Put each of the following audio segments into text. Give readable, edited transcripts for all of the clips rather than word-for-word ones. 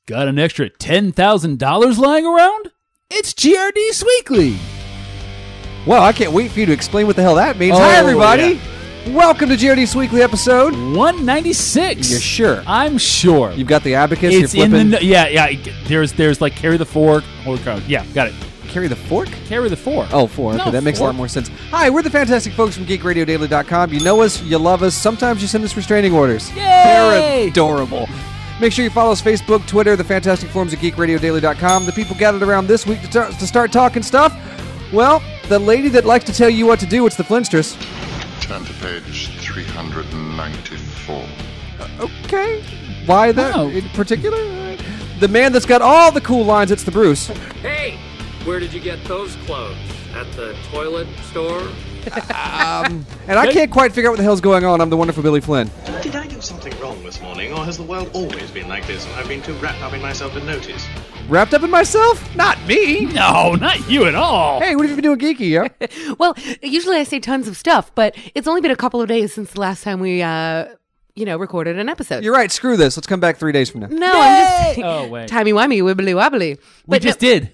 Got an extra $10,000 lying around? It's GRD's Weekly. Well, I can't wait for you to explain what the hell that means. Oh, Hi, everybody. Yeah. Welcome to GRD's Weekly episode 196. You're sure? I'm sure. You've got the abacus. It's you're flipping. yeah. There's like carry the fork. Holy cow. Yeah, got it. Carry the fork? Carry the fork. Oh, four. Okay, No, that makes a lot more sense. Hi, we're the fantastic folks from GeekRadioDaily.com. You know us, you love us. Sometimes you send us restraining orders. Yay! They're adorable. Make sure you follow us Facebook, Twitter, the fantastic forums at GeekRadioDaily.com. The people gathered around this week to start talking stuff. Well, the lady that likes to tell you what to do, it's the Flinstress. Turn to page 394. Okay. Why that Oh. in particular? The man that's got all the cool lines, it's the Bruce. Hey, where did you get those clothes? At the toilet store? And I can't quite figure out what the hell's going on. I'm the wonderful Billy Flynn. Did I do something wrong this morning, or has the world always been like this and I've been too wrapped up in myself to notice? Wrapped up in myself? Not me. No, not you at all. Hey, what have you been doing geeky, yeah? Well, usually I say tons of stuff, but it's only been a couple of days since the last time we, recorded an episode. You're right. Screw this. Let's come back 3 days from now. No, I'm just Oh, wait. timey-wimey, wibbly-wobbly. We But just did.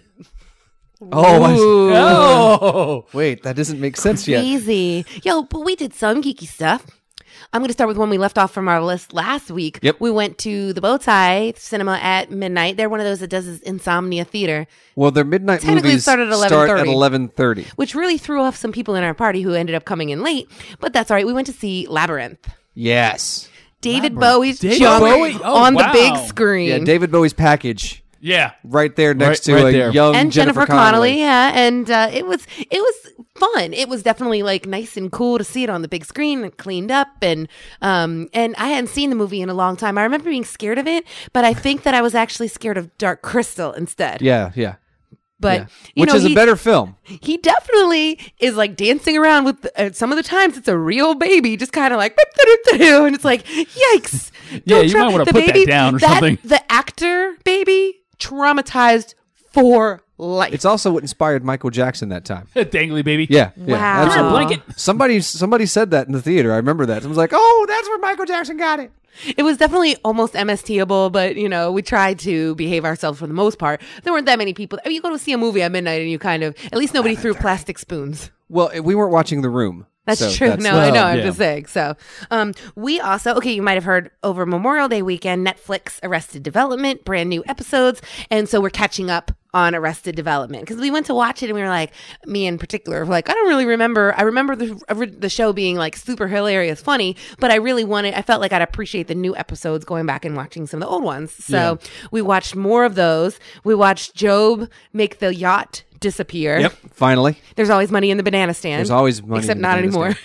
Oh, Ooh. Oh. wait. That doesn't make sense yet. Easy. Yo, but we did some geeky stuff. I'm going to start with one we left off from our list last week. Yep. We went to the Bowtie Cinema at midnight. They're one of those that does this insomnia theater, Well, their midnight Technically, it movies started at start at 11:30. 11:30. which really threw off some people in our party who ended up coming in late. But that's all right. We went to see Labyrinth. Yes. David Bowie's David junk Bowie? Oh, on wow. the big screen. Yeah, David Bowie's package Yeah. right there next Right to a there. young and Jennifer Connelly. yeah, and it was fun. It was definitely like nice and cool to see it on the big screen and cleaned up, and I hadn't seen the movie in a long time. I remember being scared of it, but I think that I was actually scared of Dark Crystal instead. Yeah. But yeah. Which is a he- better film. He definitely is like dancing around with. Some of the times it's a real baby, just kind of like, and it's like, yikes! Yeah, you might wanna the put that down or something. The actor baby traumatized for life. It's also what inspired Michael Jackson that time. Dangly baby. Yeah. Wow. Yeah, Come here, absolutely. blanket. Somebody said that in the theater. I remember that. Someone was like, "Oh, that's where Michael Jackson got it." It was definitely almost MSTable, but we tried to behave ourselves for the most part. There weren't that many people. I mean, you go to see a movie at midnight and you kind of, at least nobody threw plastic spoons. Well, we weren't watching The Room. That's so true. I know. I'm yeah. just saying. So, we also, you might have heard over Memorial Day weekend, Netflix Arrested Development, brand new episodes. And so we're catching up on Arrested Development because we went to watch it and we were like, me in particular, like, I don't really remember. I remember the show being like super hilarious, funny, but I felt like I'd appreciate the new episodes going back and watching some of the old ones. So we watched more of those. We watched Job make the yacht disappear. Yep. Finally. There's always money in the banana stand. There's always money Except in the not banana anymore.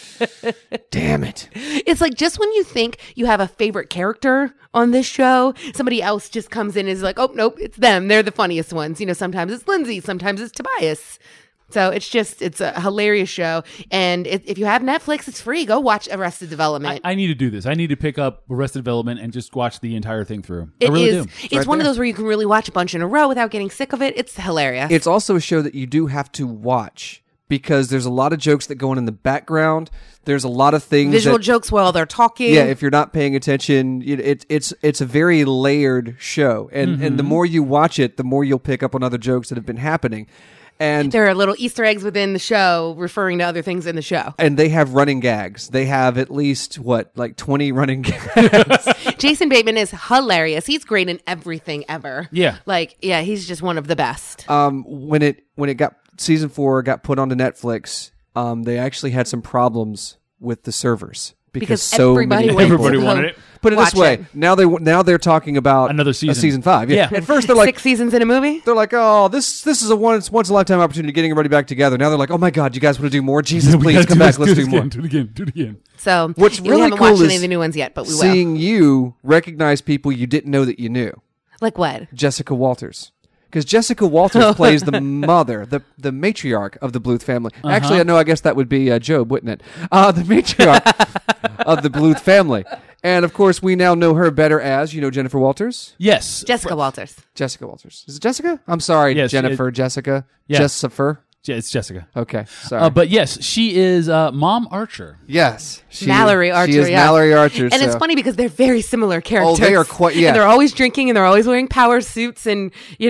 Damn it. It's like just when you think you have a favorite character on this show, somebody else just comes in and is like, oh, nope, it's them. They're the funniest ones. Sometimes it's Lindsay, sometimes it's Tobias. So it's a hilarious show. And if you have Netflix, it's free. Go watch Arrested Development. I need to do this. I need to pick up Arrested Development and just watch the entire thing through. I It really is. do. It's right one of there. those where you can really watch a bunch in a row without getting sick of it. It's hilarious. It's also a show that you do have to watch because there's a lot of jokes that go on in the background. There's a lot of things Visual that, jokes while they're talking. Yeah, if you're not paying attention, it's a very layered show, and the more you watch it, the more you'll pick up on other jokes that have been happening, and There are little Easter eggs within the show referring to other things in the show. and they have running gags. They have at least 20 running gags. Jason Bateman is hilarious. He's great in everything ever. Yeah. He's just one of the best. When it got season 4 got put onto Netflix, they actually had some problems with the servers because so everybody many went people- Everybody to wanted it. Put it this watch way, it. now they're talking about Another a season. season 5. Yeah. Yeah. At first they're like 6 seasons in a movie? they're like, oh, this is a once in a lifetime opportunity getting everybody back together. Now they're like, oh my god, you guys want to do more? Jesus, We please gotta come do back. this, Let's do do this more. again, do it again. Do it again. So What's we really haven't cool watched any is of the new ones yet, but we will. Seeing you recognize people you didn't know that you knew. Like what? Jessica Walters. Because Jessica Walters plays the mother, the matriarch of the Bluth family. Actually, I guess that would be Job, wouldn't it? The matriarch of the Bluth family. And, of course, we now know her better as, Jennifer Walters. Yes. Jessica Walters. Jessica Walters. Is it Jessica? I'm sorry, Yes, Jennifer, Jessica. Yeah. Jessifer. It's Jessica. Okay, sorry. But yes, she is Mom Archer. yes, Mallory Archer. She is yeah. Mallory Archer. And it's so- funny because they're very similar characters. they are quite- yeah. And they're always drinking and they're always wearing power suits, and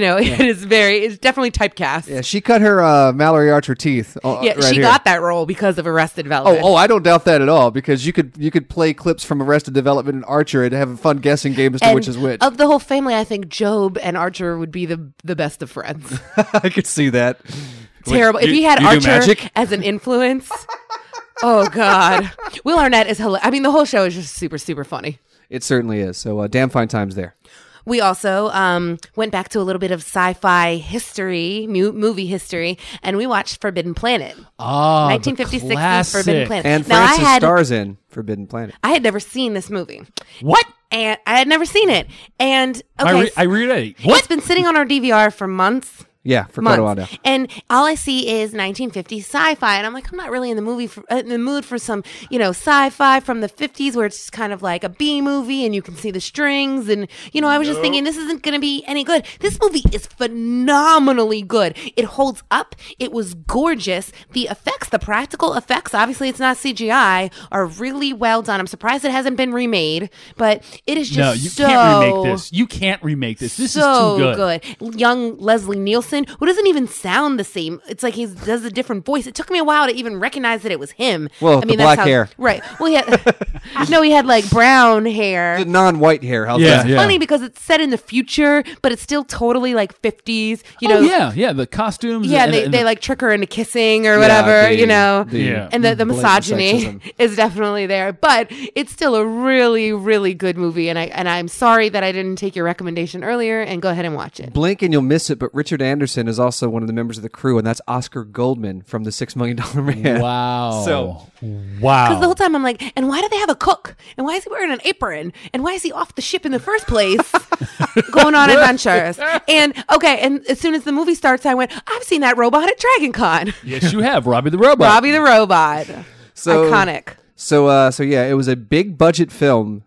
it's definitely typecast. Yeah, she cut her Mallory Archer teeth. Yeah, right she here. got that role because of Arrested Development. Oh, I don't doubt that at all, because you could play clips from Arrested Development and Archer and have a fun guessing game as to And which is which. Of the whole family, I think Job and Archer would be the best of friends. I could see that. Terrible. If you- he had you do Archer magic? as an influence, oh God, Will Arnett is hilarious. I mean, the whole show is just super, super funny. It certainly is. So damn fine times there. We also went back to a little bit of sci-fi history, movie history, and we watched Forbidden Planet. Ah, 1956's Forbidden Planet. And Now, Francis stars in Forbidden Planet. I had never seen this movie. What? And I had never seen it. And okay, I read it. it's What? been sitting on our DVR for months. Yeah, for quite a while now. And all I see is 1950s sci-fi, and I'm like, I'm not really in the mood for some, sci-fi from the 50s where it's just kind of like a B movie, and you can see the strings, and I was just thinking this isn't going to be any good. This movie is phenomenally good. It holds up. It was gorgeous. The effects, the practical effects, obviously it's not CGI, are really well done. I'm surprised it hasn't been remade, but it is just No, you so can't remake this. You can't remake this. This so is too good. Young Leslie Nielsen, who doesn't even sound the same. It's like he does a different voice. It took me a while to even recognize that it was him. Well, the black hair. Right. Well, he had like brown hair. The non-white hair. How's Yeah, that? yeah. Funny because it's set in the future, but it's still totally like 50s. Yeah, the costumes. Yeah, and they the- like trick her into kissing or whatever, Yeah. And the blatant misogyny sexism. is definitely there. But it's still a really, really good movie, and I'm sorry that I didn't take your recommendation earlier and go ahead and watch it. Blink and you'll miss it, but Richard Anderson is also one of the members of the crew, and that's Oscar Goldman from The $6 Million Man. Wow. So- wow. Because the whole time I'm like, and why do they have a cook? And why is he wearing an apron? And why is he off the ship in the first place going on adventures? And as soon as the movie starts, I went, I've seen that robot at Dragon Con. Yes, you have Robbie the Robot. Robbie the Robot. So- Iconic. So yeah, it was a big budget film,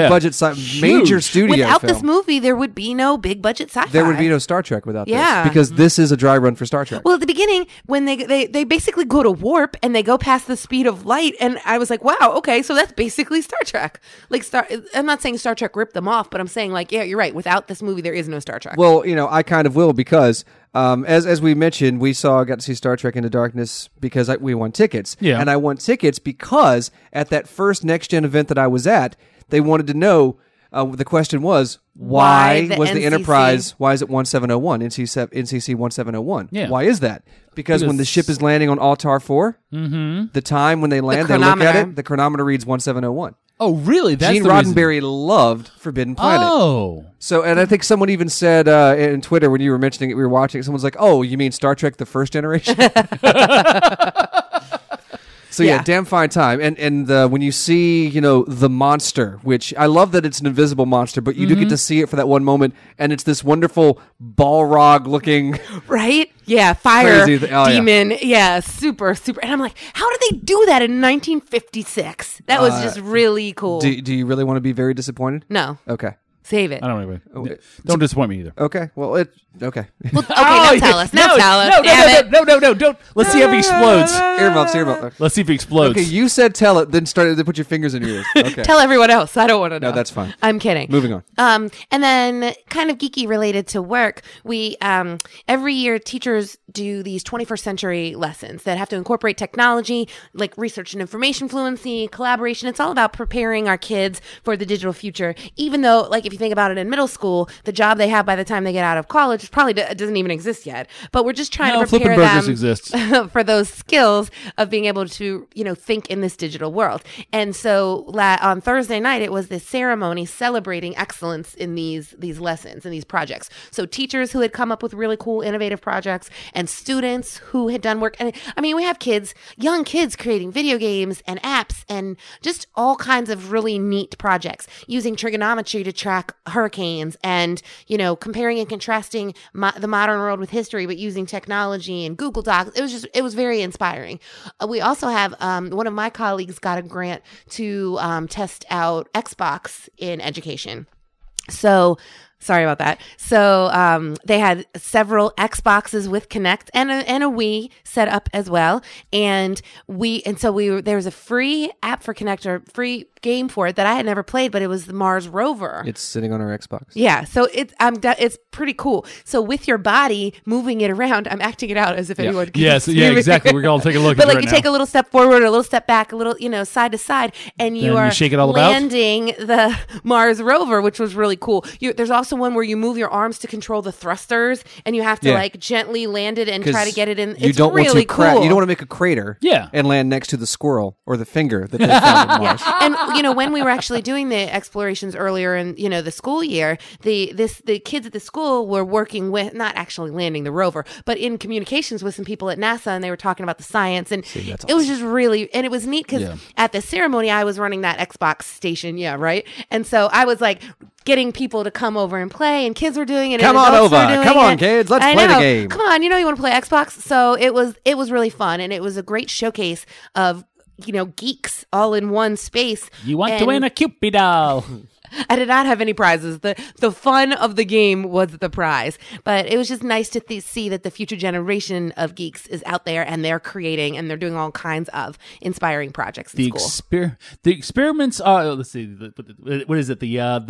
major studio Without film. this movie, there would be no big budget sci-fi. There would be no Star Trek without Yeah. this, because this is a dry run for Star Trek. Well, at the beginning, when they basically go to warp and they go past the speed of light, and I was like, wow, okay, so that's basically Star Trek. I'm not saying Star Trek ripped them off, but I'm saying like, yeah, you're right. Without this movie, there is no Star Trek. Well, I kind of will, because as we mentioned, got to see Star Trek Into Darkness because we won tickets. Yeah. And I won tickets because at that first Next Gen event that I was at, they wanted to know, the question was, why the was the NCC? Enterprise, why is it 1701, NCC 1701? Yeah. Why is that? Because when the ship is landing on Altar 4, the time when they land, they look at chronometer. it, the chronometer reads 1701. Oh, really? That's Gene the reason. Roddenberry loved Forbidden Planet. Oh. So, and I think someone even said in Twitter when you were mentioning it, we were watching it, someone's like, oh, you mean Star Trek The First Generation? So yeah, Yeah. damn fine time. And when you see, the monster, which I love that it's an invisible monster, but you do get to see it for that one moment, and it's this wonderful Balrog looking. Right? Yeah, fire Crazy oh, yeah. demon. Yeah, super, super. And I'm like, how did they do that in 1956? That was just really cool. Do you really want to be very disappointed? No, Okay. save it. I don't know. Don't disappoint me either. Okay. Well, okay. Well, okay, now tell us. Now tell us. Damn it. No, don't. Let's see if he explodes. Earmuffs. Let's see if he explodes. Okay, you said tell it, then started to put your fingers in your ears. Okay. Tell everyone else. I don't want to know. No, that's fine. I'm kidding. Moving on. And then kind of geeky related to work, we every year teachers do these 21st century lessons that have to incorporate technology, like research and information fluency, collaboration. It's all about preparing our kids for the digital future. Even though, like, if you think about it in middle school, the job they have by the time they get out of college probably doesn't even exist yet. But we're just trying No, to prepare flipping burgers them exists. for those skills of being able to, think in this digital world. And so on Thursday night, it was this ceremony celebrating excellence in these lessons and these projects. So teachers who had come up with really cool, innovative projects, and students who had done work. And I mean, we have young kids creating video games and apps and just all kinds of really neat projects using trigonometry to track hurricanes and, comparing and contrasting the modern world with history, but using technology and Google Docs. It was very inspiring. We also have one of my colleagues got a grant to test out Xbox in education. So Sorry about that. So they had several Xboxes with Kinect and a Wii set up as well. And there was a free app for Kinect, or free game for it that I had never played, but it was the Mars Rover. It's sitting on our Xbox. Yeah, so it's pretty cool. So with your body moving it around, I'm acting it out as if anyone can Yes, see yeah, me. exactly. We're going to take a look But at it like right you now. take a little step forward, a little step back, a little, side to side, and you Then you are shake it all about? landing the Mars Rover, which was really cool. There's also one where you move your arms to control the thrusters, and you have to like gently land it and try to get it in. You It's don't really want to cool. You don't want to make a crater. Yeah. And land next to the squirrel or the finger that they found on Mars. And when we were actually doing the explorations earlier in the school year, the kids at the school were working with, not actually landing the rover, but in communications with some people at NASA, and they were talking about the science, and it was just really, and it was neat because at the ceremony I was running that Xbox station, right, and so I was like getting people to come over and play, and kids were doing it. Come and on adults over. were doing Come on, it. kids. Let's I play the know. game. Come on, you want to play Xbox? So it was really fun, and it was a great showcase of geeks all in one space. You want to And win a Cupid doll. I did not have any prizes. The fun of the game was the prize, but it was just nice to see that the future generation of geeks is out there, and they're creating and they're doing all kinds of inspiring projects in school. The experiments are. Let's see. What is it?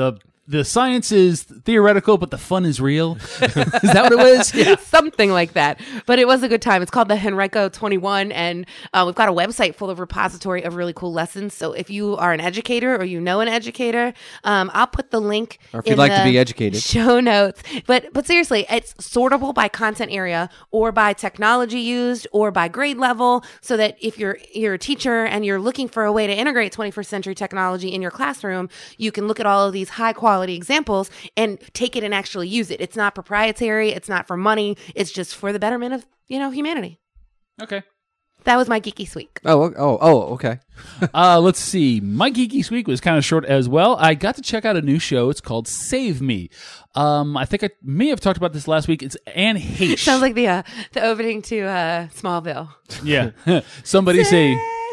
The science is theoretical, but the fun is real. Is that what it was? Yeah. Something like that. But it was a good time. It's called the Henrico 21, and we've got a website full of repository of really cool lessons. So if you are an educator or you know an educator, I'll put the link Or if you'd in like to the be educated. show notes. But seriously, it's sortable by content area or by technology used or by grade level, so that if you're a teacher and you're looking for a way to integrate 21st century technology in your classroom, you can look at all of these high quality examples and take it and actually use it. It's not proprietary. It's not for money. It's just for the betterment of, humanity. Okay. That was my geeky week. Oh, okay. Let's see. My Geeky Week was kind of short as well. I got to check out a new show. It's called Save Me. I think I may have talked about this last week. It's Anne Heche. Sounds like the opening to Smallville. Yeah. Somebody say...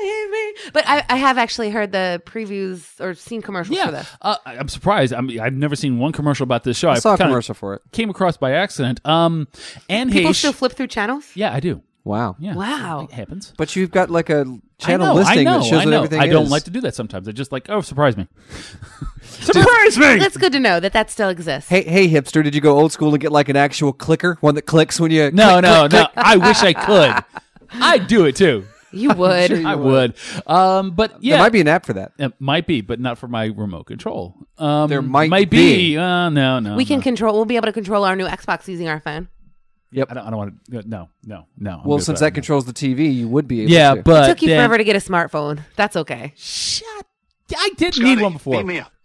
But I have actually heard the previews or seen commercials for this. I'm surprised. I've never seen one commercial about this show. I saw a kinda commercial for it. Came across by accident. Anne People Heche. still flip through channels? Yeah, I do. Wow. Yeah. Wow. It happens. But you've got like a channel I know, listing I know, that shows I what know. everything I is. don't like to do that sometimes. I just like, surprise me. Surprise me! That's good to know that still exists. Hey, hipster, did you go old school and get like an actual clicker? One that clicks when you... No. I wish I could. I'd do it too. You would. I would. But yeah. There might be an app for that. It might be, but not for my remote control. There might be. be. No. We'll be able to control our new Xbox using our phone. Yep. I don't want to. No. I'm Well, good since for that controls the TV, you would be able Yeah, to. but It took you then- forever to get a smartphone. That's okay. Shut. I didn't need one before. Beam me up.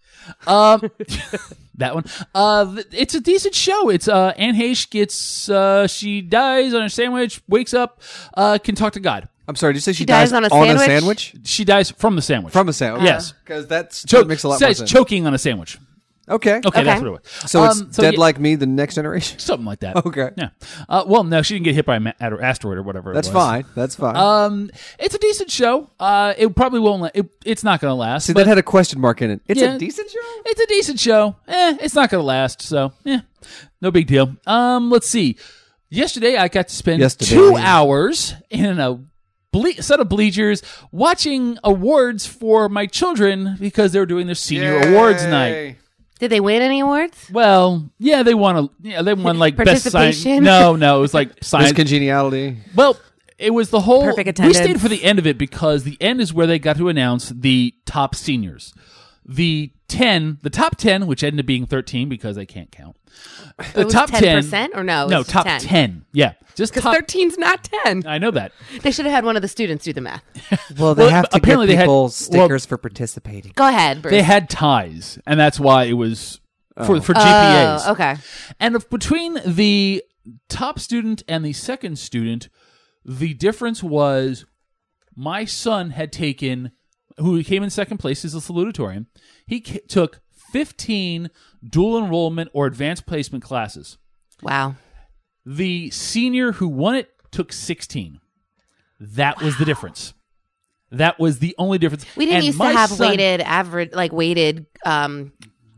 That one. It's a decent show. It's Anne Heche gets she dies on a sandwich, wakes up, can talk to God. I'm sorry, did you say she dies on a sandwich? She dies from the sandwich. From a sandwich? Yes. Because that makes a lot more says sense. choking on a sandwich. Okay. Okay, that's what it was. So it's Dead yeah, Like Me, the next generation? something like that. Okay. Yeah. Well, no, she didn't get hit by an asteroid or whatever. That's it was. fine. That's fine. It's a decent show. It probably won't. It's not going to last. See, but that had a question mark in it. It's Yeah. a decent show? It's a decent show. It's not going to last. So, no big deal. Let's see. Yesterday, I got to spend 2 hours in a set of bleachers watching awards for my children because they were doing their senior awards night. Did they win any awards? Well, yeah, they won like best science. Participation? No, it was like Miss science. Congeniality. Well, it was the whole. Perfect We attendance. stayed for the end of it because the end is where they got to announce the top seniors. The top 10, which ended up being 13 because they can't count. The It was top 10% or no? It No, was top 10. 10. Yeah, just Because top. 13's not 10. I know that. They should have had one of the students do the math. Well, they have to give apparently they had- people stickers for participating. Go ahead, Bruce. They had ties, and that's why it was for GPAs. Oh, okay. And between the top student and the second student, the difference was my son had taken, who came in second place, is a salutatorian. He took 15 dual enrollment or advanced placement classes. Wow. The senior who won it took 16. That was the difference. That was the only difference. We didn't And used to my have son- weighted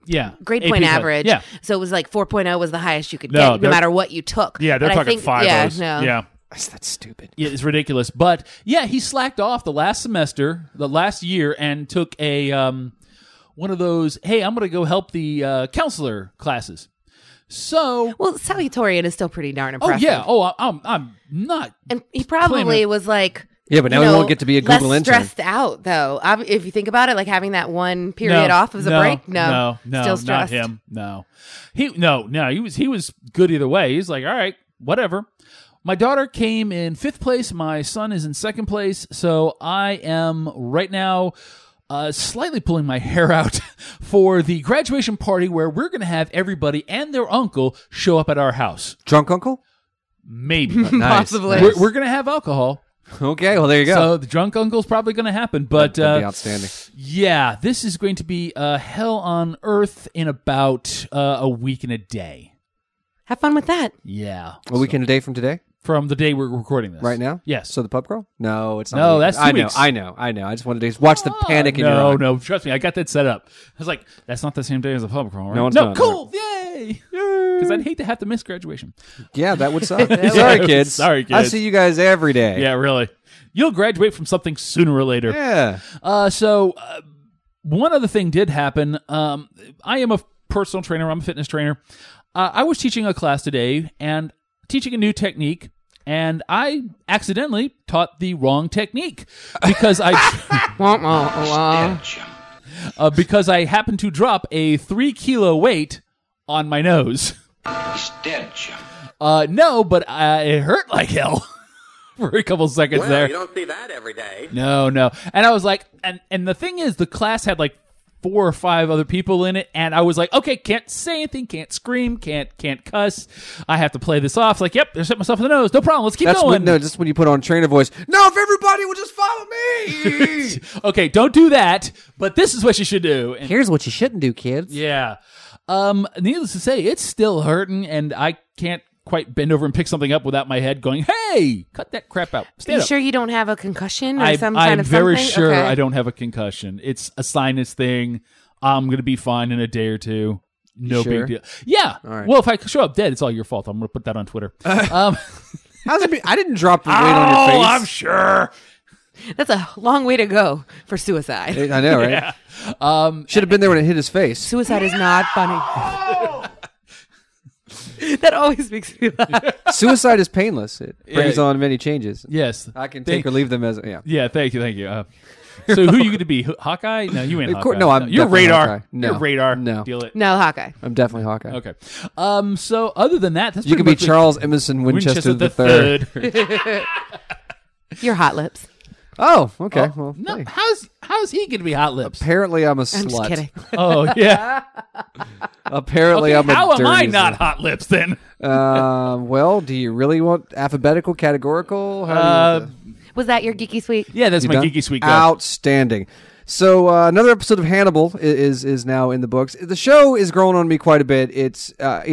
grade AP point class. average. Yeah. So it was like 4.0 was the highest you could No, get, no they're- matter what you took. Yeah, they're And I talking think, 5 Yeah, O's. no. Yeah. That's stupid. Yeah, it's ridiculous. But yeah, he slacked off the last year, and took a one of those. Hey, I'm going to go help the counselor classes. So, Well, salutatorian is still pretty darn oh impressive. yeah, I'm not. And he probably claiming- was like, Yeah, but now you he know, won't get to be a Google less intern. stressed out, though. If you think about it, like having that one period off as a break, no, still stressed. not him. No, he was good either way. He's like, all right, whatever. My daughter came in 5th place. My son is in 2nd place. So I am right now slightly pulling my hair out for the graduation party where we're going to have everybody and their uncle show up at our house. Drunk uncle? Maybe. Nice. Possibly. We're going to have alcohol. Okay, well, there you go. So the drunk uncle's probably going to happen. But That'd be outstanding. yeah, this is going to be hell on earth in about a week and a day. Have fun with that. Yeah. A week and a day from today? From the day we're recording this. Right now? Yes. So the pub crawl? No, it's not. No, a week. that's 2 I know, weeks. I know. I just wanted to watch the panic in your no, eye. no, trust me, I got that set up. I was like, that's not the same day as a pub crawl, right? No, it's no, not. cool, yay! Because I'd hate to have to miss graduation. Yeah, that would suck. Sorry, kids. Sorry, kids. I see you guys every day. Yeah, really. You'll graduate from something sooner or later. Yeah. So one other thing did happen. I am a personal trainer. I'm a fitness trainer. I was teaching a class today and teaching a new technique, and I accidentally taught the wrong technique because because I happened to drop a 3 kilo weight on my nose. He's dead, Jim. No, but it hurt like hell for a couple seconds there. You don't see that every day. No. And I was like, and the thing is, the class had like 4 or 5 other people in it, and I was like, okay, can't say anything, can't scream, can't cuss. I have to play this off. Like, yep, I hit myself in the nose. No problem. Let's keep That's going. just when you put on trainer voice. No, if everybody would just follow me. Okay, don't do that. But this is what you should do. And Here's what you shouldn't do, kids. yeah. Needless to say, it's still hurting, and I can't quite bend over and pick something up without my head going, hey, cut that crap out. Stand You up. sure you don't have a concussion or some I'm kind of very something? sure Okay. I don't have a concussion. It's a sinus thing. I'm going to be fine in a day or two. No Sure? big deal. Yeah. right. Well, if I show up dead, it's all your fault. I'm going to put that on Twitter. How's it be? I didn't drop the weight on your face. I'm sure. That's a long way to go for suicide. I know, right? Should have been there when it hit his face. Suicide is not funny. That always makes me laugh. Suicide is painless. It brings Yeah. on many changes. Yes. I can take or leave them as yeah. Yeah, thank you. So who are you going to be? Hawkeye? No, you ain't Of Hawkeye. course- no, I'm You're definitely Radar. Hawkeye. No. You're Radar. No. Deal it. No, Hawkeye. I'm definitely Hawkeye. Okay. So other than that, that's You pretty could be much it. Charles Emerson Winchester the Third. You're Hot Lips. Oh, okay. Well, No, hey. how's he going to be Hot Lips? Apparently, I'm a I'm slut. just kidding. Oh yeah. Apparently, Okay, I'm a how am dirty I not slut. Hot Lips then? Well, do you really want alphabetical, categorical? How do you want that? Was that your geeky suite? Yeah, that's You my done? geeky sweet guy. Outstanding. So another episode of Hannibal is now in the books. The show is growing on me quite a bit. It's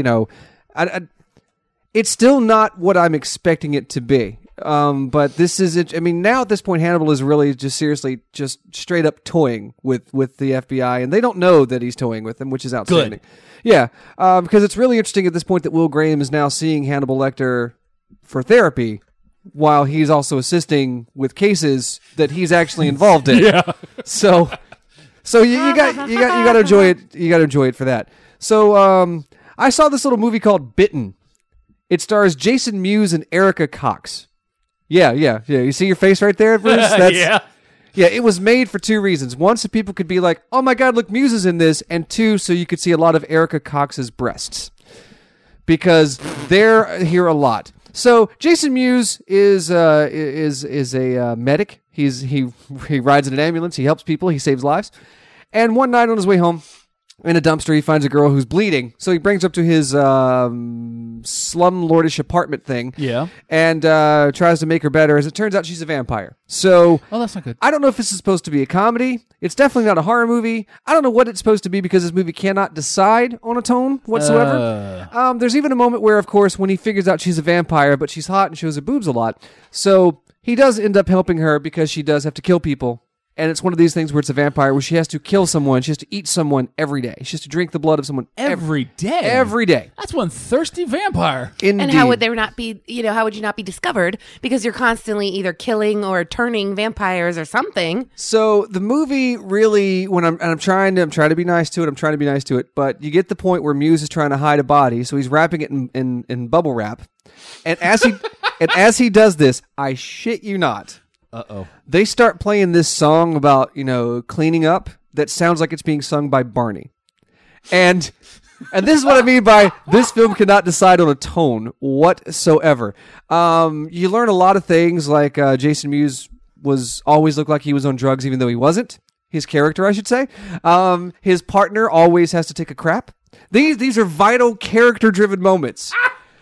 it's still not what I'm expecting it to be. But this is it. I mean, now at this point, Hannibal is really just seriously just straight up toying with the FBI, and they don't know that he's toying with them, which is outstanding. Good. Yeah, because it's really interesting at this point that Will Graham is now seeing Hannibal Lecter for therapy, while he's also assisting with cases that he's actually involved in. Yeah. So you got to enjoy it. You got to enjoy it for that. So I saw this little movie called Bitten. It stars Jason Mewes and Erica Cox. Yeah. You see your face right there, Bruce? Yeah. Yeah, it was made for 2 reasons. One, so people could be like, "Oh my God, look, Mewes is in this," and 2, so you could see a lot of Erica Cox's breasts because they're here a lot. So Jason Mewes is a medic. He rides in an ambulance. He helps people. He saves lives. And one night on his way home, in a dumpster, he finds a girl who's bleeding. So he brings her up to his slumlordish apartment thing. Yeah. And tries to make her better. As it turns out, she's a vampire. So Oh, that's not good. I don't know if this is supposed to be a comedy. It's definitely not a horror movie. I don't know what it's supposed to be because this movie cannot decide on a tone whatsoever. There's even a moment where, of course, when he figures out she's a vampire, but she's hot and shows her boobs a lot. So he does end up helping her because she does have to kill people And it's one of these things where it's a vampire where she has to kill someone. She has to eat someone every day. She has to drink the blood of someone Every day. every day. That's one thirsty vampire. Indeed. And how would there not be, how would you not be discovered? Because you're constantly either killing or turning vampires or something. So the movie really, when I'm trying to be nice to it, but you get the point where Muse is trying to hide a body, so he's wrapping it in bubble wrap. And as he does this, I shit you not. Uh-oh. They start playing this song about, cleaning up that sounds like it's being sung by Barney. And this is what I mean by this film cannot decide on a tone whatsoever. You learn a lot of things, like Jason Mewes always looked like he was on drugs even though he wasn't. His character, I should say. His partner always has to take a crap. These are vital character-driven moments.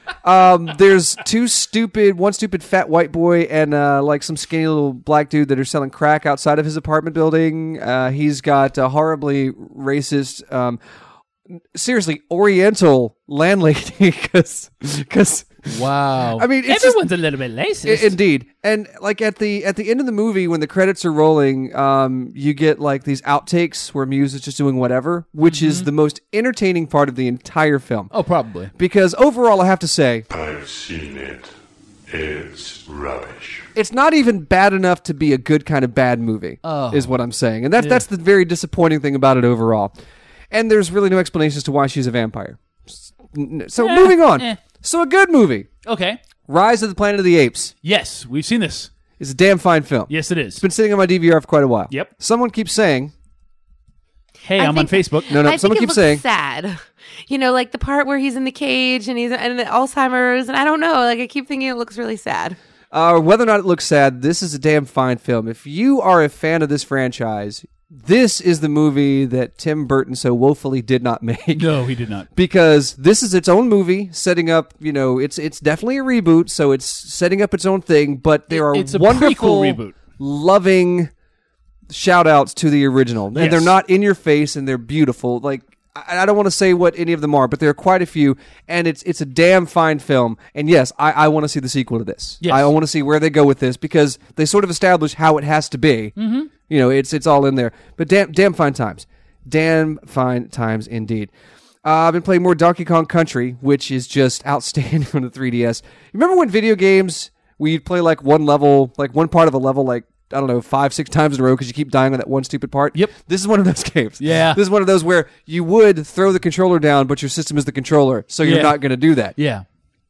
There's one stupid fat white boy and like some skinny little black dude that are selling crack outside of his apartment building. He's got a horribly racist, seriously Oriental landlady because Wow. I mean, it's everyone's a little bit racist. Indeed. And like at the end of the movie, when the credits are rolling, you get like these outtakes where Muse is just doing whatever, which is the most entertaining part of the entire film. Oh, probably. Because overall, I have to say, I've seen it. It's rubbish. it's not even bad enough to be a good kind of bad movie, is what I'm saying. And that's the very disappointing thing about it overall. And there's really no explanation as to why she's a vampire. So moving on. So a good movie. Okay. Rise of the Planet of the Apes. Yes, we've seen this. It's a damn fine film. Yes, it is. It's been sitting on my DVR for quite a while. Yep. Someone keeps saying, Hey, I'm on Facebook. No, I someone think it keeps looks saying, sad. Like the part where he's in the cage and he's and the Alzheimer's, and I don't know. Like I keep thinking it looks really sad. whether or not it looks sad, this is a damn fine film. If you are a fan of this franchise, this is the movie that Tim Burton so woefully did not make. No, he did not. Because this is its own movie, setting up, it's definitely a reboot, so it's setting up its own thing, but there are It's a wonderful, prequel reboot. loving shout-outs to the original. And Yes. they're not in your face, and they're beautiful. Like, I don't want to say what any of them are, but there are quite a few, and it's a damn fine film. And yes, I want to see the sequel to this. Yes. I want to see where they go with this, because they sort of establish how it has to be. Mm-hmm. It's all in there. But damn fine times. Damn fine times indeed. I've been playing more Donkey Kong Country, which is just outstanding on the 3DS. Remember when video games, where you'd play like one level, like one part of a level, like, I don't know, 5-6 times in a row because you keep dying on that one stupid part? Yep. This is one of those games. Yeah. This is one of those where you would throw the controller down, but your system is the controller, so you're Yeah. not going to do that. Yeah.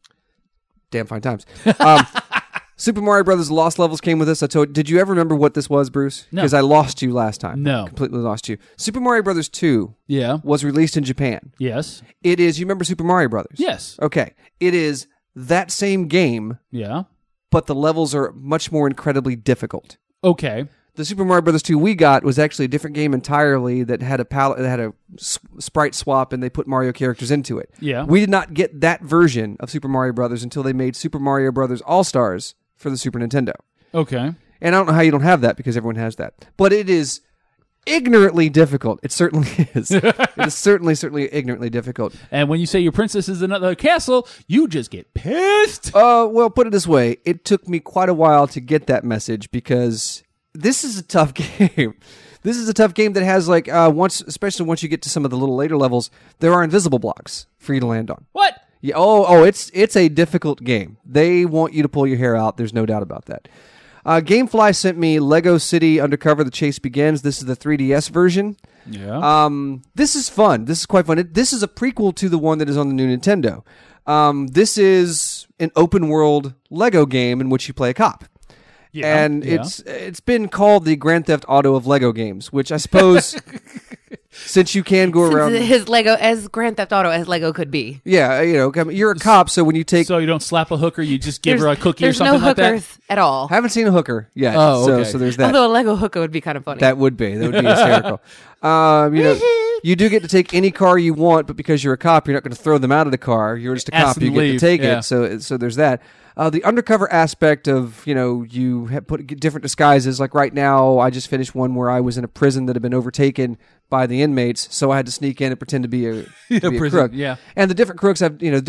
Damn fine times. Super Mario Brothers Lost Levels came with us. Did you ever remember what this was, Bruce? No. Because I lost you last time. No. Completely lost you. Super Mario Brothers 2 Yeah. was released in Japan. Yes. It is, you remember Super Mario Brothers? Yes. Okay. It is that same game, Yeah. but the levels are much more incredibly difficult. Okay. The Super Mario Brothers 2 we got was actually a different game entirely that had a sprite swap, and they put Mario characters into it. Yeah. We did not get that version of Super Mario Brothers until they made Super Mario Brothers All-Stars for the Super Nintendo. Okay. And I don't know how you don't have that, because everyone has that. But it is ignorantly difficult. It certainly is. It is certainly ignorantly difficult. And when you say your princess is in another castle, you just get pissed. Well, put it this way. It took me quite a while to get that message, because this is a tough game. This is a tough game that has, like, especially once you get to some of the little later levels, there are invisible blocks for you to land on. What? Yeah. It's a difficult game. They want you to pull your hair out. There's no doubt about that. Gamefly sent me Lego City Undercover: The Chase Begins. This is the 3DS version. Yeah. This is fun. This is quite fun. This is a prequel to the one that is on the new Nintendo. This is an open world Lego game in which you play a cop. Yeah. And it's been called the Grand Theft Auto of Lego games, which I suppose since you can go around, His Lego as Grand Theft Auto as Lego could be. yeah, you're a cop, so when you take, So you don't slap a hooker, you just give her a cookie or there's something no like that? hookers at all. haven't seen a hooker yet. Oh, okay. So there's that. Although a Lego hooker would be kind of funny. That would be hysterical. You do get to take any car you want, but because you're a cop, you're not going to throw them out of the car. You're just a Ask cop. them You to get leave, to take yeah. it. So there's that. The undercover aspect of, you have put different disguises. Like right now, I just finished one where I was in a prison that had been overtaken by the inmates, so I had to sneak in and pretend to be a prison, crook. yeah. And the different crooks have, different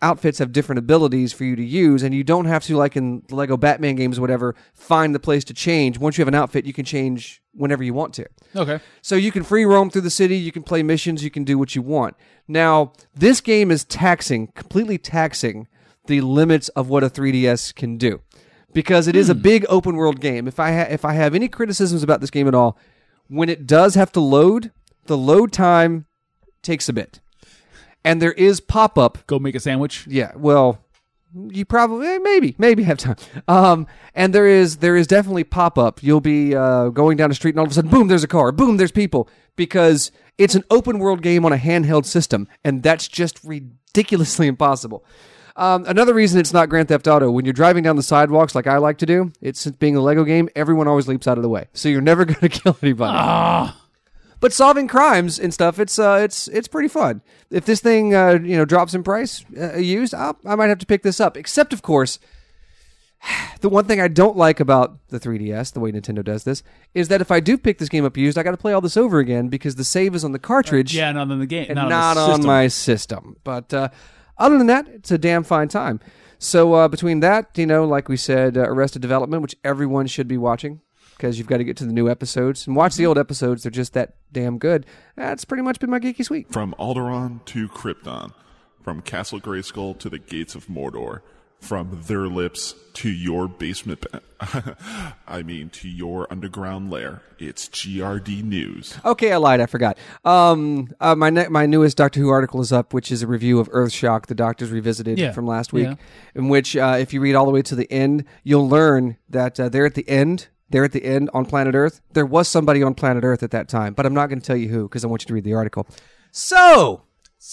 outfits have different abilities for you to use, and you don't have to, like in the Lego Batman games or whatever, find the place to change. Once you have an outfit, you can change whenever you want to. Okay. So you can free roam through the city, you can play missions, you can do what you want. Now, this game is completely taxing the limits of what a 3DS can do, because it is a big open world game. If I have any criticisms about this game at all, when it does have to load, the load time takes a bit. And there is pop-up. Go make a sandwich. Yeah, well, you probably maybe have time. And there is definitely pop-up. You'll be going down the street and all of a sudden, boom, there's a car. Boom, there's people. Because it's an open world game on a handheld system, and that's just ridiculously impossible. Another reason it's not Grand Theft Auto, when you're driving down the sidewalks like I like to do, it's being a Lego game, everyone always leaps out of the way. So you're never going to kill anybody. But solving crimes and stuff, it's pretty fun. If this thing drops in price used, I might have to pick this up. Except, of course, the one thing I don't like about the 3DS, the way Nintendo does this, is that if I do pick this game up used, I got to play all this over again because the save is on the cartridge. Yeah, not on the game, and not on my system. But other than that, it's a damn fine time. So between that, like we said, Arrested Development, which everyone should be watching, because you've got to get to the new episodes and watch the old episodes. They're just that damn good. That's pretty much been my Geeky Week. From Alderaan to Krypton, from Castle Grayskull to the Gates of Mordor, from their lips to your basement, to your underground lair. It's GRD News. Okay, I lied. I forgot. My newest Doctor Who article is up, which is a review of Earthshock, the Doctors Revisited from last week, in which if you read all the way to the end, you'll learn that they're at the end on planet Earth. There was somebody on planet Earth at that time, but I'm not going to tell you who because I want you to read the article. So,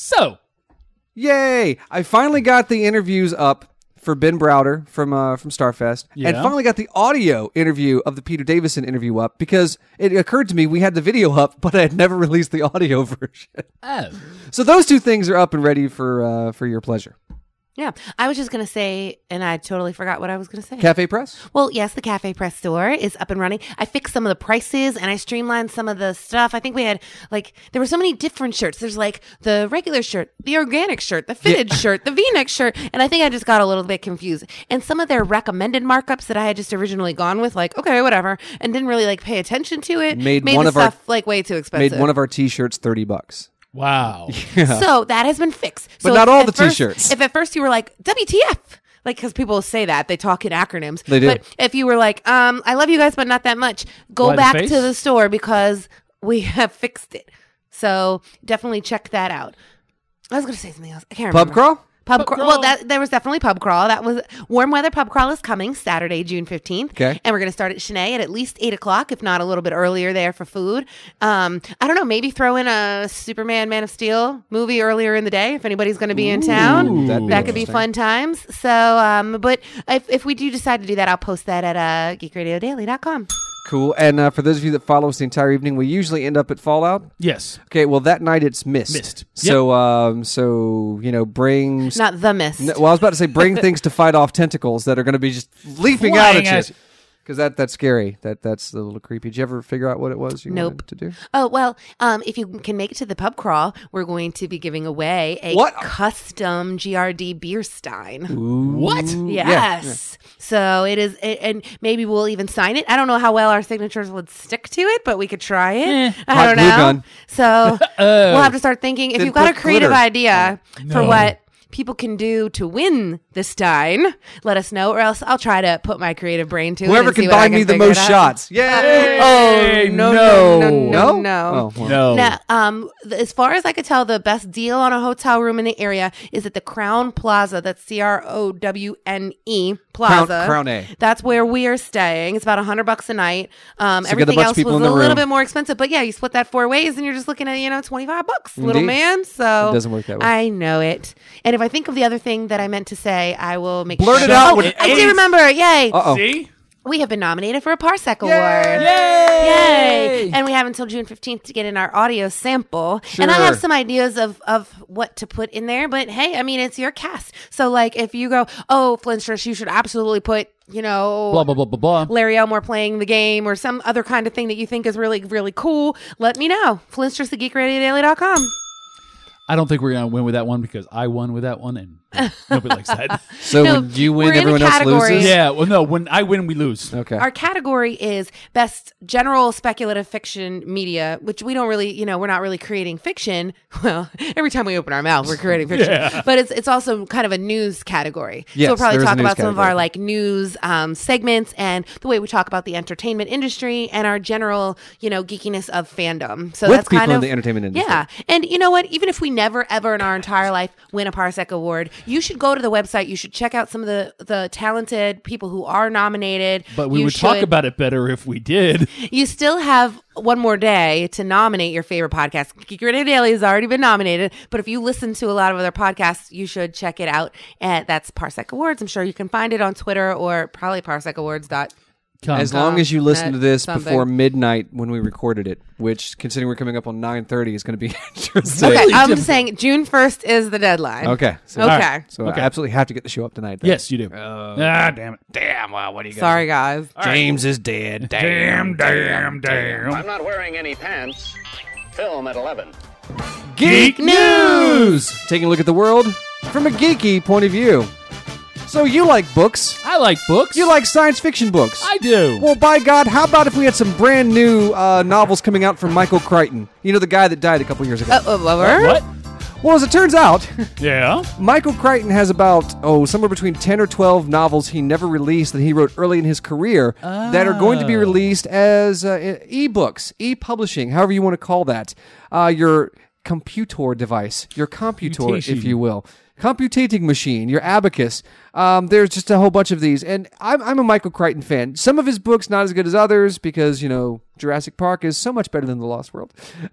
yay! I finally got the interviews up for Ben Browder from Starfest, and finally got the audio interview of the Peter Davison interview up because it occurred to me we had the video up, but I had never released the audio version. Oh. So those two things are up and ready for your pleasure. Yeah, I was just going to say, and I totally forgot what I was going to say. Cafe Press? Well, yes, the Cafe Press store is up and running. I fixed some of the prices and I streamlined some of the stuff. I think we had, there were so many different shirts. There's the regular shirt, the organic shirt, the fitted shirt, the V-neck shirt. And I think I just got a little bit confused. And some of their recommended markups that I had just originally gone with, okay, whatever, and didn't really pay attention to it, made the stuff way too expensive. Made one of our t-shirts $30. Wow. Yeah. So that has been fixed. But not all the t-shirts. If at first you were like, WTF, because people say that, they talk in acronyms. They do. But if you were like, I love you guys, but not that much, go back to the store because we have fixed it. So definitely check that out. I was going to say something else. I can't remember. Pub crawl? Pub crawl. Well, there was definitely pub crawl. That was warm weather pub crawl is coming Saturday, June 15th. Okay. And we're going to start at Chenet at least 8 o'clock, if not a little bit earlier there for food. I don't know, maybe throw in a Superman, Man of Steel movie earlier in the day if anybody's going to be in town. That could be fun times. So, but if we do decide to do that, I'll post that at geekradiodaily.com. Cool. And for those of you that follow us the entire evening, we usually end up at Fallout. Yes. Okay. Well, that night it's Mist. So, bring not the Mist. Well, I was about to say bring things to fight off tentacles that are going to be just leaping out at you. Because that's scary. That's a little creepy. Did you ever figure out what it was you wanted to do? Oh, well, if you can make it to the pub crawl, we're going to be giving away a custom GRD beer stein. Ooh. What? Yes. Yeah. So it is, and maybe we'll even sign it. I don't know how well our signatures would stick to it, but we could try it. I don't know. Gun. So we'll have to start thinking. If you've got a creative idea for what people can do to win the stein, let us know, or else I'll try to put my creative brain to it. Whoever can buy me the most shots. Yay! No. No. As far as I could tell, the best deal on a hotel room in the area is at the Crown Plaza. That's CROWNE Plaza. Crown A. That's where we are staying. It's about $100 a night. Everything else was a little bit more expensive, but yeah, you split that 4 ways, and you're just looking at $25, little man. So it doesn't work that way. I know it. And if I think of the other thing that I meant to say, I will make Blurt sure. it out. I do remember. Yay. Uh-oh. See? We have been nominated for a Parsec Award. Yay! And we have until June 15th to get in our audio sample. Sure. And I have some ideas of what to put in there. But hey, it's your cast. So if you go, Flintstress, you should absolutely put, blah, blah, blah, blah, blah. Larry Elmore playing the game or some other kind of thing that you think is really, really cool. Let me know. Flintstress at geekradiodaily.com. I don't think we're going to win with that one because I won with that one and Nobody likes that. So No, when you we're win, in a everyone else category. loses? Yeah, well, no, when I win, we lose. Okay. Our category is best general speculative fiction media, which we don't really, we're not really creating fiction. Well, every time we open our mouth, we're creating fiction. Yeah. But it's also kind of a news category. Yes, so we'll probably there is a talk news about some of our category. news segments and the way we talk about the entertainment industry and our general, geekiness of fandom. So With that's kind people in of the entertainment industry. Yeah. And you know what? Even if we never, ever in our entire life win a Parsec Award, you should go to the website. You should check out some of the talented people who are nominated. But we You would talk should- about it better if we did. You still have one more day to nominate your favorite podcast. Geek Radio Daily has already been nominated, but if you listen to a lot of other podcasts, you should check it out. And that's Parsec Awards. I'm sure you can find it on Twitter or probably parsecawards.com. As long as you listen to this something. before midnight when we recorded it, which, considering we're coming up on 9:30, is going to be interesting. Okay, I'm difficult. saying June 1st is the deadline. Okay. So, Okay. So I absolutely have to get the show up tonight. Then. Yes, you do. Damn it. Damn. Well, what do you got? Sorry, guys. James is dead. Damn. I'm not wearing any pants. Film at 11. Geek News! Taking a look at the world from a geeky point of view. So you like books. I like books. You like science fiction books. I do. Well, by God, how about if we had some brand new novels coming out from Michael Crichton? You know, the guy that died a couple years ago. What? Well, as it turns out, Yeah. Michael Crichton has about, somewhere between 10 or 12 novels he never released that he wrote early in his career that are going to be released as e-books, e-publishing, however you want to call that. Your computer device, your computer, Computation. if you will. Computating machine, your abacus. There's just a whole bunch of these. And I'm a Michael Crichton fan. Some of his books not as good as others because, Jurassic Park is so much better than The Lost World.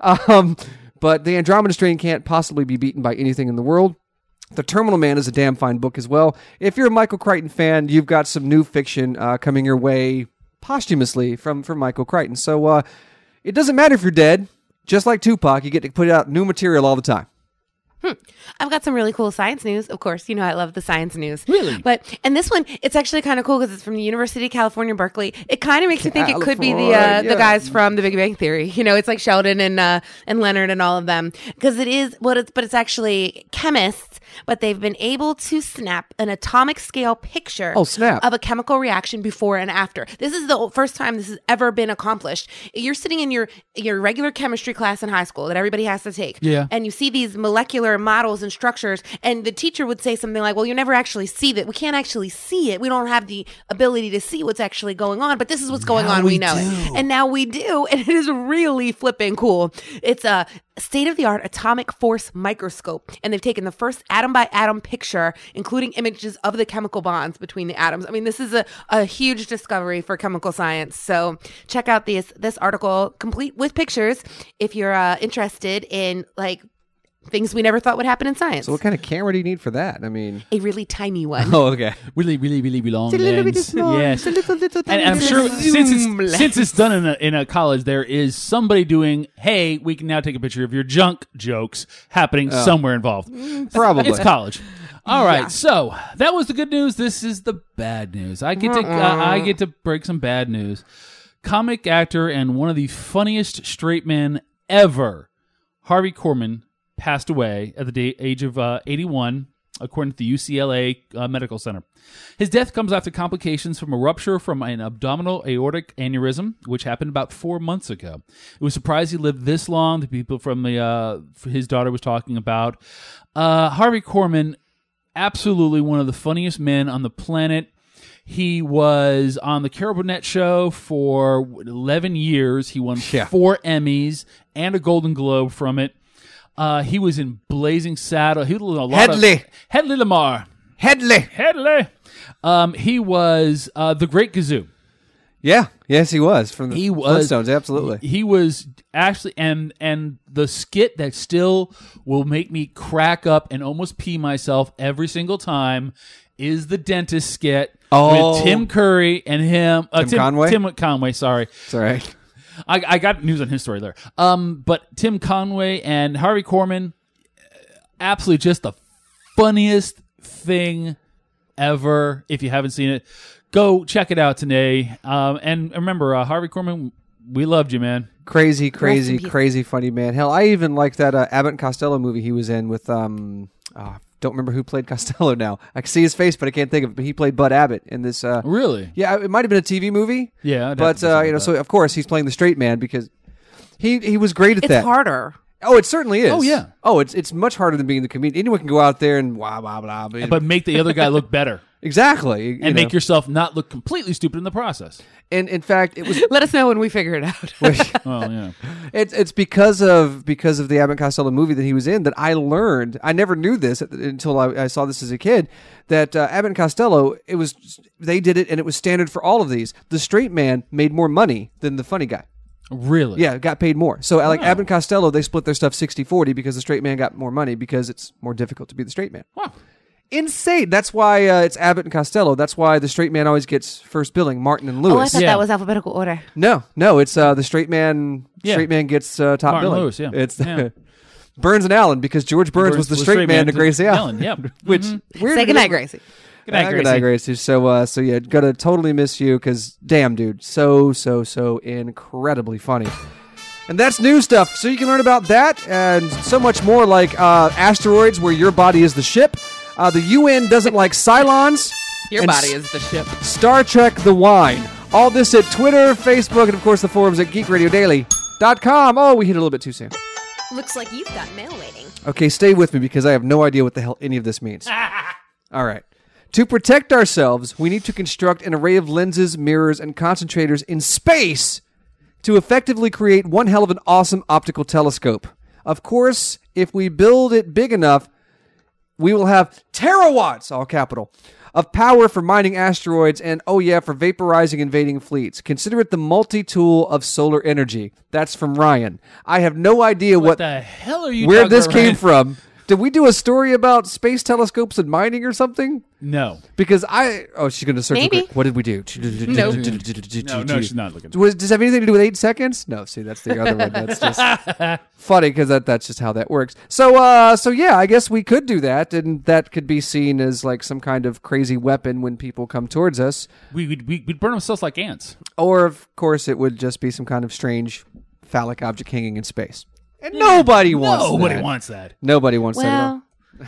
But The Andromeda Strain can't possibly be beaten by anything in the world. The Terminal Man is a damn fine book as well. If you're a Michael Crichton fan, you've got some new fiction coming your way posthumously from Michael Crichton. So it doesn't matter if you're dead. Just like Tupac, you get to put out new material all the time. I've got some really cool science news. Of course, I love the science news. Really? And this one, it's actually kind of cool because it's from the University of California, Berkeley. It kind of makes me think it could be the California. guys from The Big Bang Theory. It's like Sheldon and Leonard and all of them because it is but it's actually chemists, but they've been able to snap an atomic scale picture snap. of a chemical reaction before and after. This is the first time this has ever been accomplished. You're sitting in your regular chemistry class in high school that everybody has to take. Yeah. And you see these molecular models and structures, and the teacher would say something like, well, you never actually see that. We can't actually see it. We don't have the ability to see what's actually going on, but this is what's going on. We know it. And now we do, and it is really flipping cool. It's a state-of-the-art atomic force microscope, and they've taken the first atom-by-atom picture, including images of the chemical bonds between the atoms. I mean, this is a huge discovery for chemical science. So check out this article, complete with pictures, if you're interested in, things we never thought would happen in science. So what kind of camera do you need for that? I mean... A really tiny one. Oh, okay. Really, really, really long It's a little bit lens. small. Yes. It's a little And I'm tiny sure zoom lens. since it's done in a college, there is somebody doing, hey, we can now take a picture of your junk jokes happening somewhere involved. Probably. It's college. All right, so that was the good news. This is the bad news. I get to break some bad news. Comic actor and one of the funniest straight men ever, Harvey Korman, passed away at the age of 81, according to the UCLA Medical Center. His death comes after complications from a rupture from an abdominal aortic aneurysm, which happened about 4 months ago. It was surprised he lived this long. The people from his daughter was talking about. Harvey Korman, absolutely one of the funniest men on the planet. He was on the Carol Burnett show for 11 years. He won 4 Emmys and a Golden Globe from it. He was in Blazing Saddle. He was in a lot Hedley. Hedley Lamar. Hedley. He was the Great Gazoo. Yeah. Yes, he was. From the He was Flintstones, absolutely. He was actually, and the skit that still will make me crack up and almost pee myself every single time is the dentist skit with Tim Curry and him. Tim Conway? Tim Conway, sorry. It's all right. I got news on his story there. But Tim Conway and Harvey Korman, absolutely just the funniest thing ever. If you haven't seen it, go check it out today. And remember, Harvey Korman, we loved you, man. Crazy peace. funny man. Hell, I even like that Abbott and Costello movie he was in with Don don't remember who played Costello now. I can see his face, but I can't think of it. But he played Bud Abbott in this. Really? Yeah, it might have been a TV movie. Yeah, I'd have but to listen to so that. of course he's playing the straight man because he was great at It's that. harder. Oh, it certainly is. Oh, yeah. Oh, it's much harder than being the comedian. Anyone can go out there and blah blah blah. But make the other guy look better. Exactly, you And know. make yourself not look completely stupid in the process. And in fact, it was. Let us know when we figure it out. Oh, yeah. It's because of the Abbott and Costello movie that he was in that I learned. I never knew this until I saw this as a kid. That Abbott and Costello, they did it, and it was standard for all of these. The straight man made more money than the funny guy. Really? Yeah, got paid more. So like Abbott and Costello, they split their stuff 60-40 because the straight man got more money because it's more difficult to be the straight man. Wow. Insane. That's why it's Abbott and Costello. That's why the straight man always gets first billing. Martin and Oh, I Lewis. thought Yeah. that was alphabetical order. No, it's the straight man. Yeah. Straight man gets top Martin billing. Lewis, yeah. It's Yeah. Burns and Allen because George Burns was the straight man to Gracie Allen. Yeah. Which weird. Say goodnight, Gracie. Good night, Good night, Gracie. Gracie. So yeah, gonna totally miss you because damn, dude, so incredibly funny. And that's new stuff. So you can learn about that and so much more, like asteroids where your body is the ship. The UN doesn't like Cylons. Your and body is the ship. Star Trek the wine. All this at Twitter, Facebook, and of course the forums at geekradiodaily.com. Oh, we hit it a little bit too soon. Looks like you've got mail waiting. Okay, stay with me because I have no idea what the hell any of this means. All right. To protect ourselves, we need to construct an array of lenses, mirrors, and concentrators in space to effectively create one hell of an awesome optical telescope. Of course, if we build it big enough, we will have terawatts, all capital, of power for mining asteroids and, oh yeah, for vaporizing invading fleets. Consider it the multi-tool of solar energy. That's from Ryan. I have no idea What the hell are you where talking this about, came Ryan? from. Did we do a story about space telescopes and mining or something? No. Because she's going to search. Maybe. What did we do? No. No, she's not looking. Does it have anything to do with 8 seconds? No, see, that's the other one. That's just funny because that's just how that works. So yeah, I guess we could do that, and that could be seen as like some kind of crazy weapon when people come towards us. We'd burn ourselves like ants. Or, of course, it would just be some kind of strange phallic object hanging in space. And nobody wants Nobody that. wants that. Nobody wants that at all.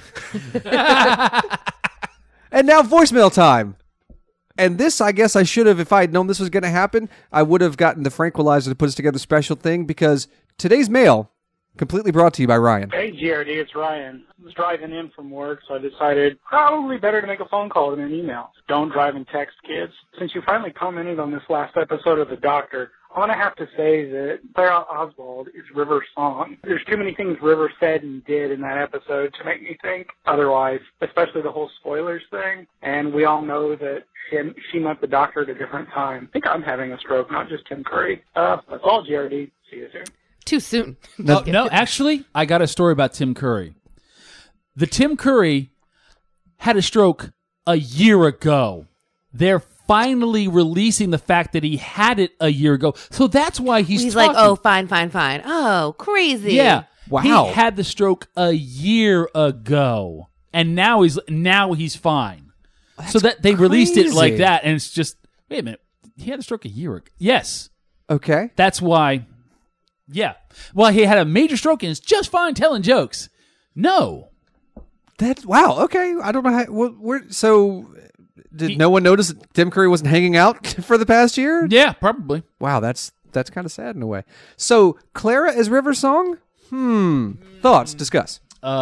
Well, And now voicemail time. And this, I guess I should have, if I had known this was going to happen, I would have gotten the Franquilizer to put us together a special thing because today's mail, completely brought to you by Ryan. Hey, GRD, it's Ryan. I was driving in from work, so I decided probably better to make a phone call than an email. Don't drive and text, kids. Since you finally commented on this last episode of The Doctor, I want to have to say that Clara Oswald is River's song. There's too many things River said and did in that episode to make me think otherwise, especially the whole spoilers thing. And we all know that she met the Doctor at a different time. I think I'm having a stroke, not just Tim Curry. That's all, GRD. See you soon. too soon. No, actually, I got a story about Tim Curry. The Tim Curry had a stroke a year ago. They're finally releasing the fact that he had it a year ago. So that's why he's like, talking. oh, fine. Oh, crazy. Yeah. Wow. He had the stroke a year ago. And now he's fine. So that they released it like crazy. that, and it's just, wait a minute. He had a stroke a year ago. Yes. Okay. That's why. Yeah. Well, he had a major stroke and is just fine telling jokes. No. Wow. Okay. I don't know how. Did no one notice that Tim Curry wasn't hanging out for the past year? Yeah, probably. Wow, that's kind of sad in a way. So Clara is River's song? Thoughts? Discuss.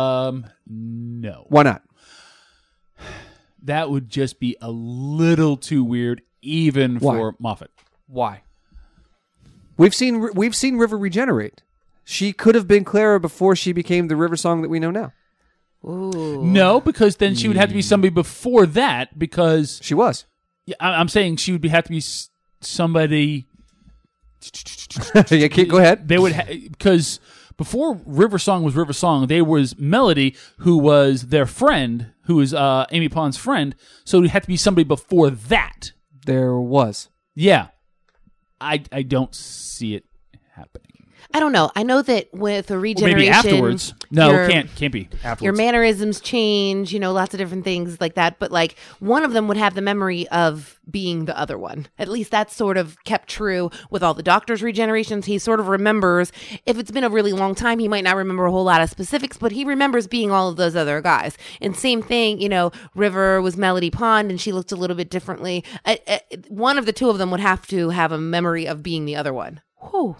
No. Why not? That would just be a little too weird, even Why? for Moffat. Why? We've seen River regenerate. She could have been Clara before she became the River song that we know now. Ooh. No, because then she would have to be somebody before that. Because She was. yeah, I'm saying she would have to be somebody. Yeah, go ahead. They would because before River Song was River Song, there was Melody, who was their friend, who was Amy Pond's friend. So it would have to be somebody before that. There was. Yeah, I don't see it happening. I don't know. I know that with a Or regeneration, maybe afterwards. No, your- can't be afterwards. Your mannerisms change, lots of different things like that. But like one of them would have the memory of being the other one. At least that's sort of kept true with all the Doctor's regenerations. He sort of remembers, if it's been a really long time, he might not remember a whole lot of specifics, but he remembers being all of those other guys. And same thing, River was Melody Pond and she looked a little bit differently. One of the two of them would have to have a memory of being the other one. Whew.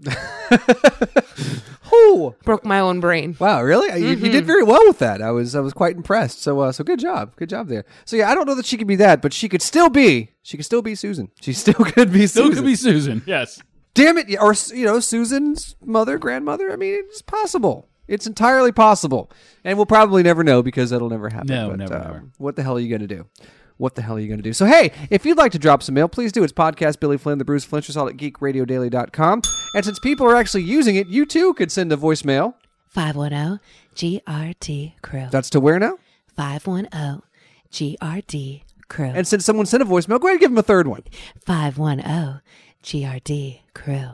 Whew. Broke my own brain. Wow, really? You did very well with that. I was quite impressed. So good job there. So yeah, I don't know that she could be that, but she could still be Susan. She still could be Still Susan. could be Susan. Yes. Damn it! Or Susan's mother, grandmother. I mean, it's possible. It's entirely possible, and we'll probably never know because that'll never happen. No, but, never. What the hell are you going to do? What the hell are you going to do? So, hey, if you'd like to drop some mail, please do. It's podcast Billy Flynn, the Bruce Flinchersall at geekradiodaily.com. And since people are actually using it, you too could send a voicemail. 510-GRD-CREW. That's to where now? 510-GRD-CREW. And since someone sent a voicemail, go ahead and give them a third one. 510-GRD-CREW.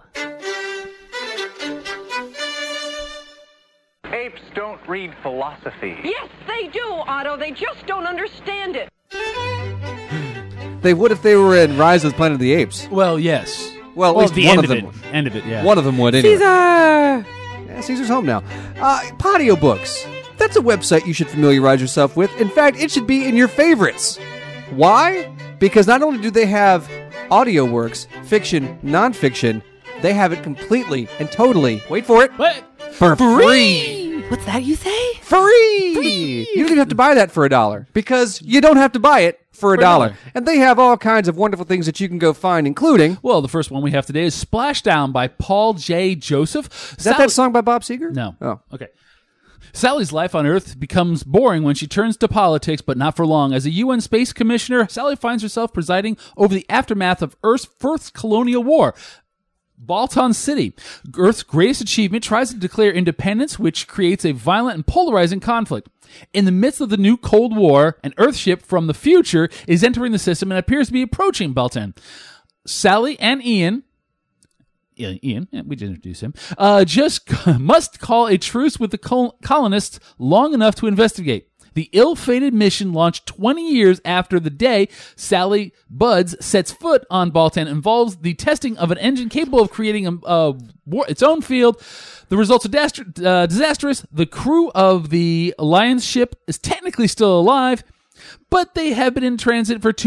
Apes don't read philosophy. Yes, they do, Otto. They just don't understand it. They would if they were in Rise of the Planet of the Apes. Well, yes. Well, at least the one end of them. End of it, yeah. One of them would, anyway. Caesar! Yeah, Caesar's home now. Patio Books. That's a website you should familiarize yourself with. In fact, it should be in your favorites. Why? Because not only do they have audio works, fiction, nonfiction, they have it completely and totally, wait for it, What? for free. What's that you say? Free! You don't even have to buy that for $1 because you don't have to buy it for $1. And they have all kinds of wonderful things that you can go find, including... Well, the first one we have today is Splashdown by Paul J. Joseph. Is that song by Bob Seger? No. Oh. Okay. Sally's life on Earth becomes boring when she turns to politics, but not for long. As a UN Space Commissioner, Sally finds herself presiding over the aftermath of Earth's first colonial war. Baltan City, Earth's greatest achievement, tries to declare independence, which creates a violent and polarizing conflict. In the midst of the new Cold War, an Earthship from the future is entering the system and appears to be approaching Baltan. Sally and Ian, we just introduced him, just must call a truce with the colonists long enough to investigate. The ill-fated mission, launched 20 years after the day Sally Buds sets foot on Baltan, involves the testing of an engine capable of creating its own field. The results are disastrous. The crew of the Alliance ship is technically still alive, but they have been in transit for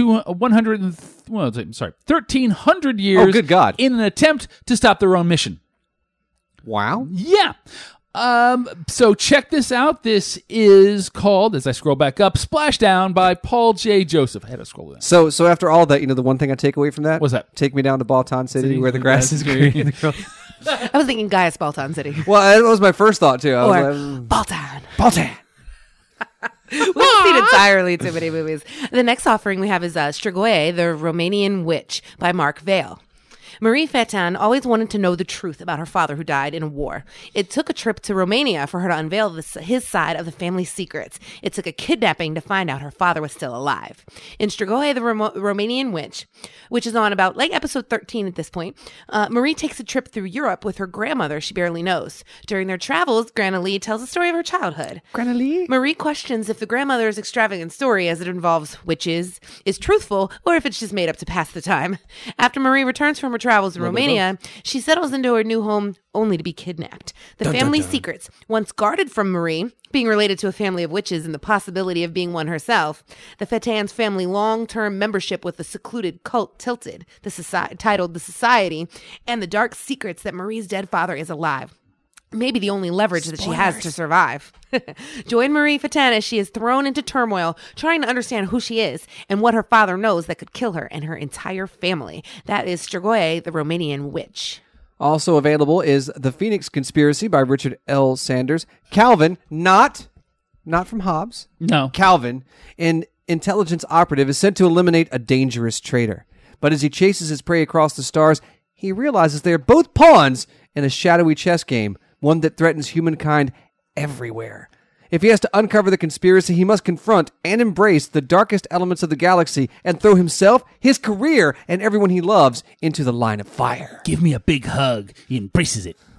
1,300 years. Oh, good God. In an attempt to stop their own mission. Wow. Yeah. So check this out. This is called, as I scroll back up, Splashdown by Paul J. Joseph. I had to scroll down. So after all that, the one thing I take away from that? What's that? Take me down to Baltan City where the grass is green. I was thinking Gaius Baltan City. Well, that was my first thought, too. I was Or like, Baltan. Baltan. We've seen entirely too many movies. The next offering we have is Strigoi, the Romanian Witch by Mark Vale. Marie Fetan always wanted to know the truth about her father who died in a war. It took a trip to Romania for her to unveil his side of the family's secrets. It took a kidnapping to find out her father was still alive. In Strigoi, the Romanian Witch, which is on about episode 13 at this point, Marie takes a trip through Europe with her grandmother she barely knows. During their travels, Grandma Lee tells the story of her childhood. Grandma Lee? Marie questions if the grandmother's extravagant story, as it involves witches, is truthful or if it's just made up to pass the time. After Marie returns from her travels in Romania, she settles into her new home only to be kidnapped. The family secrets, once guarded from Marie, being related to a family of witches and the possibility of being one herself, the Fetan's family long-term membership with the secluded cult Tilted, titled The Society, and the dark secrets that Marie's dead father is alive. Maybe the only leverage that she has to survive. Join Marie Fetan as she is thrown into turmoil, trying to understand who she is and what her father knows that could kill her and her entire family. That is Strigoi, the Romanian Witch. Also available is The Phoenix Conspiracy by Richard L. Sanders. Calvin, not from Hobbes. No. Calvin, an intelligence operative, is sent to eliminate a dangerous traitor. But as he chases his prey across the stars, he realizes they are both pawns in a shadowy chess game, one that threatens humankind everywhere. If he has to uncover the conspiracy, he must confront and embrace the darkest elements of the galaxy and throw himself, his career, and everyone he loves into the line of fire. Give me a big hug. He embraces it.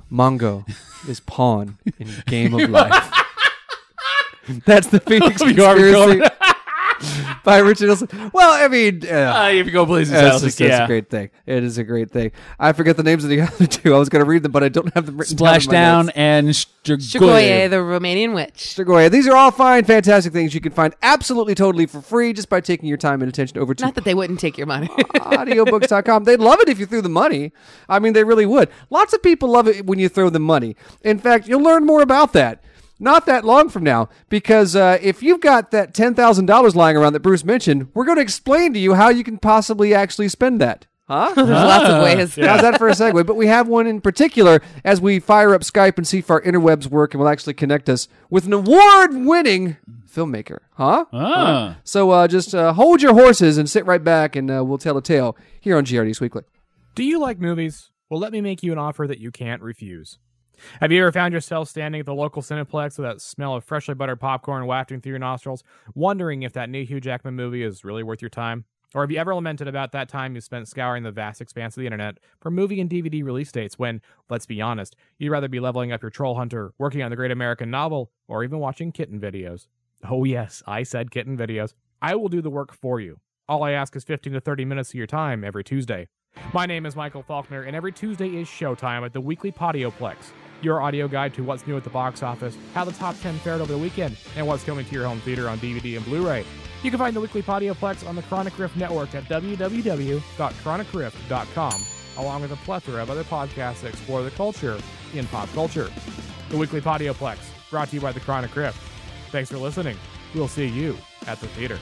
Mongo is pawn in Game of Life. That's the Phoenix You are Conspiracy by Richard Olson. Well, I mean, if you go places that's else, a great thing. It is a great thing. I forget the names of the other two. I was going to read them, but I don't have them written down. Splashdown and Strigoi, the Romanian witch. Strigoi. These are all fine, fantastic things you can find absolutely, totally for free just by taking your time and attention over to Not that they wouldn't take your money. audiobooks.com. They'd love it if you threw the money. I mean, they really would. Lots of people love it when you throw the money. In fact, you'll learn more about that not that long from now, because if you've got that $10,000 lying around that Bruce mentioned, we're going to explain to you how you can possibly actually spend that. Huh? There's lots of ways. Yeah. How's that for a segue? But we have one in particular as we fire up Skype and see if our interwebs work, and will actually connect us with an award-winning filmmaker. Huh? So just hold your horses and sit right back, and we'll tell a tale here on GRD's Weekly. Do you like movies? Well, let me make you an offer that you can't refuse. Have you ever found yourself standing at the local Cineplex with that smell of freshly buttered popcorn wafting through your nostrils, wondering if that new Hugh Jackman movie is really worth your time? Or have you ever lamented about that time you spent scouring the vast expanse of the internet for movie and DVD release dates when, let's be honest, you'd rather be leveling up your troll hunter, working on the great American novel, or even watching kitten videos? Oh yes, I said kitten videos. I will do the work for you. All I ask is 15 to 30 minutes of your time every Tuesday. My name is Michael Faulkner, and every Tuesday is showtime at the Weekly Podioplex, your audio guide to what's new at the box office, how the top 10 fared over the weekend, and what's coming to your home theater on DVD and Blu-ray. You can find the Weekly Podioplex on the Chronic Riff Network at www.chronicriff.com, along with a plethora of other podcasts that explore the culture in pop culture. The Weekly Podioplex, brought to you by the Chronic Riff. Thanks for listening. We'll see you at the theater.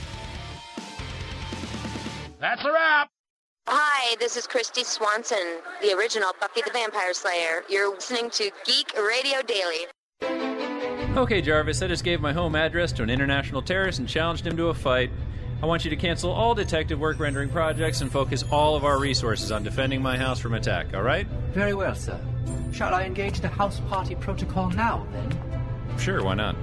That's a wrap! Hi, this is Christy Swanson, the original Buffy the Vampire Slayer. You're listening to Geek Radio Daily. Okay, Jarvis, I just gave my home address to an international terrorist and challenged him to a fight. I want you to cancel all detective work rendering projects and focus all of our resources on defending my house from attack, all right? Very well, sir. Shall I engage the house party protocol now, then? Sure, why not?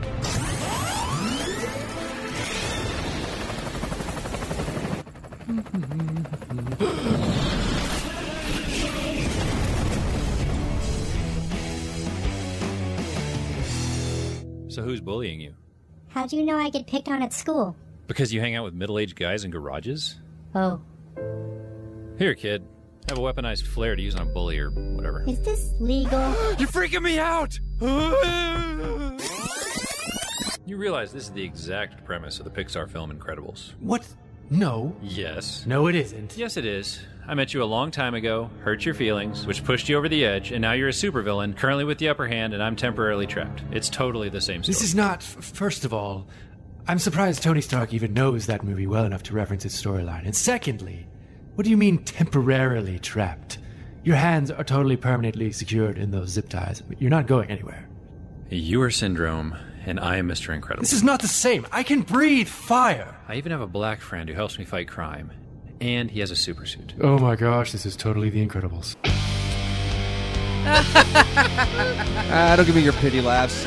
So who's bullying you? How do you know I get picked on at school? Because you hang out with middle-aged guys in garages? Oh. Here, kid. Have a weaponized flare to use on a bully or whatever. Is this legal? You're freaking me out! You realize this is the exact premise of the Pixar film Incredibles. What? No. Yes. No, it isn't. Yes, it is. I met you a long time ago, hurt your feelings, which pushed you over the edge, and now you're a supervillain, currently with the upper hand, and I'm temporarily trapped. It's totally the same story. This is not... First of all, I'm surprised Tony Stark even knows that movie well enough to reference its storyline. And secondly, what do you mean temporarily trapped? Your hands are totally permanently secured in those zip ties. You're not going anywhere. You are Syndrome, and I am Mr. Incredible. This is not the same. I can breathe fire. I even have a black friend who helps me fight crime. And he has a super suit. Oh my gosh, this is totally The Incredibles. Don't give me your pity laughs.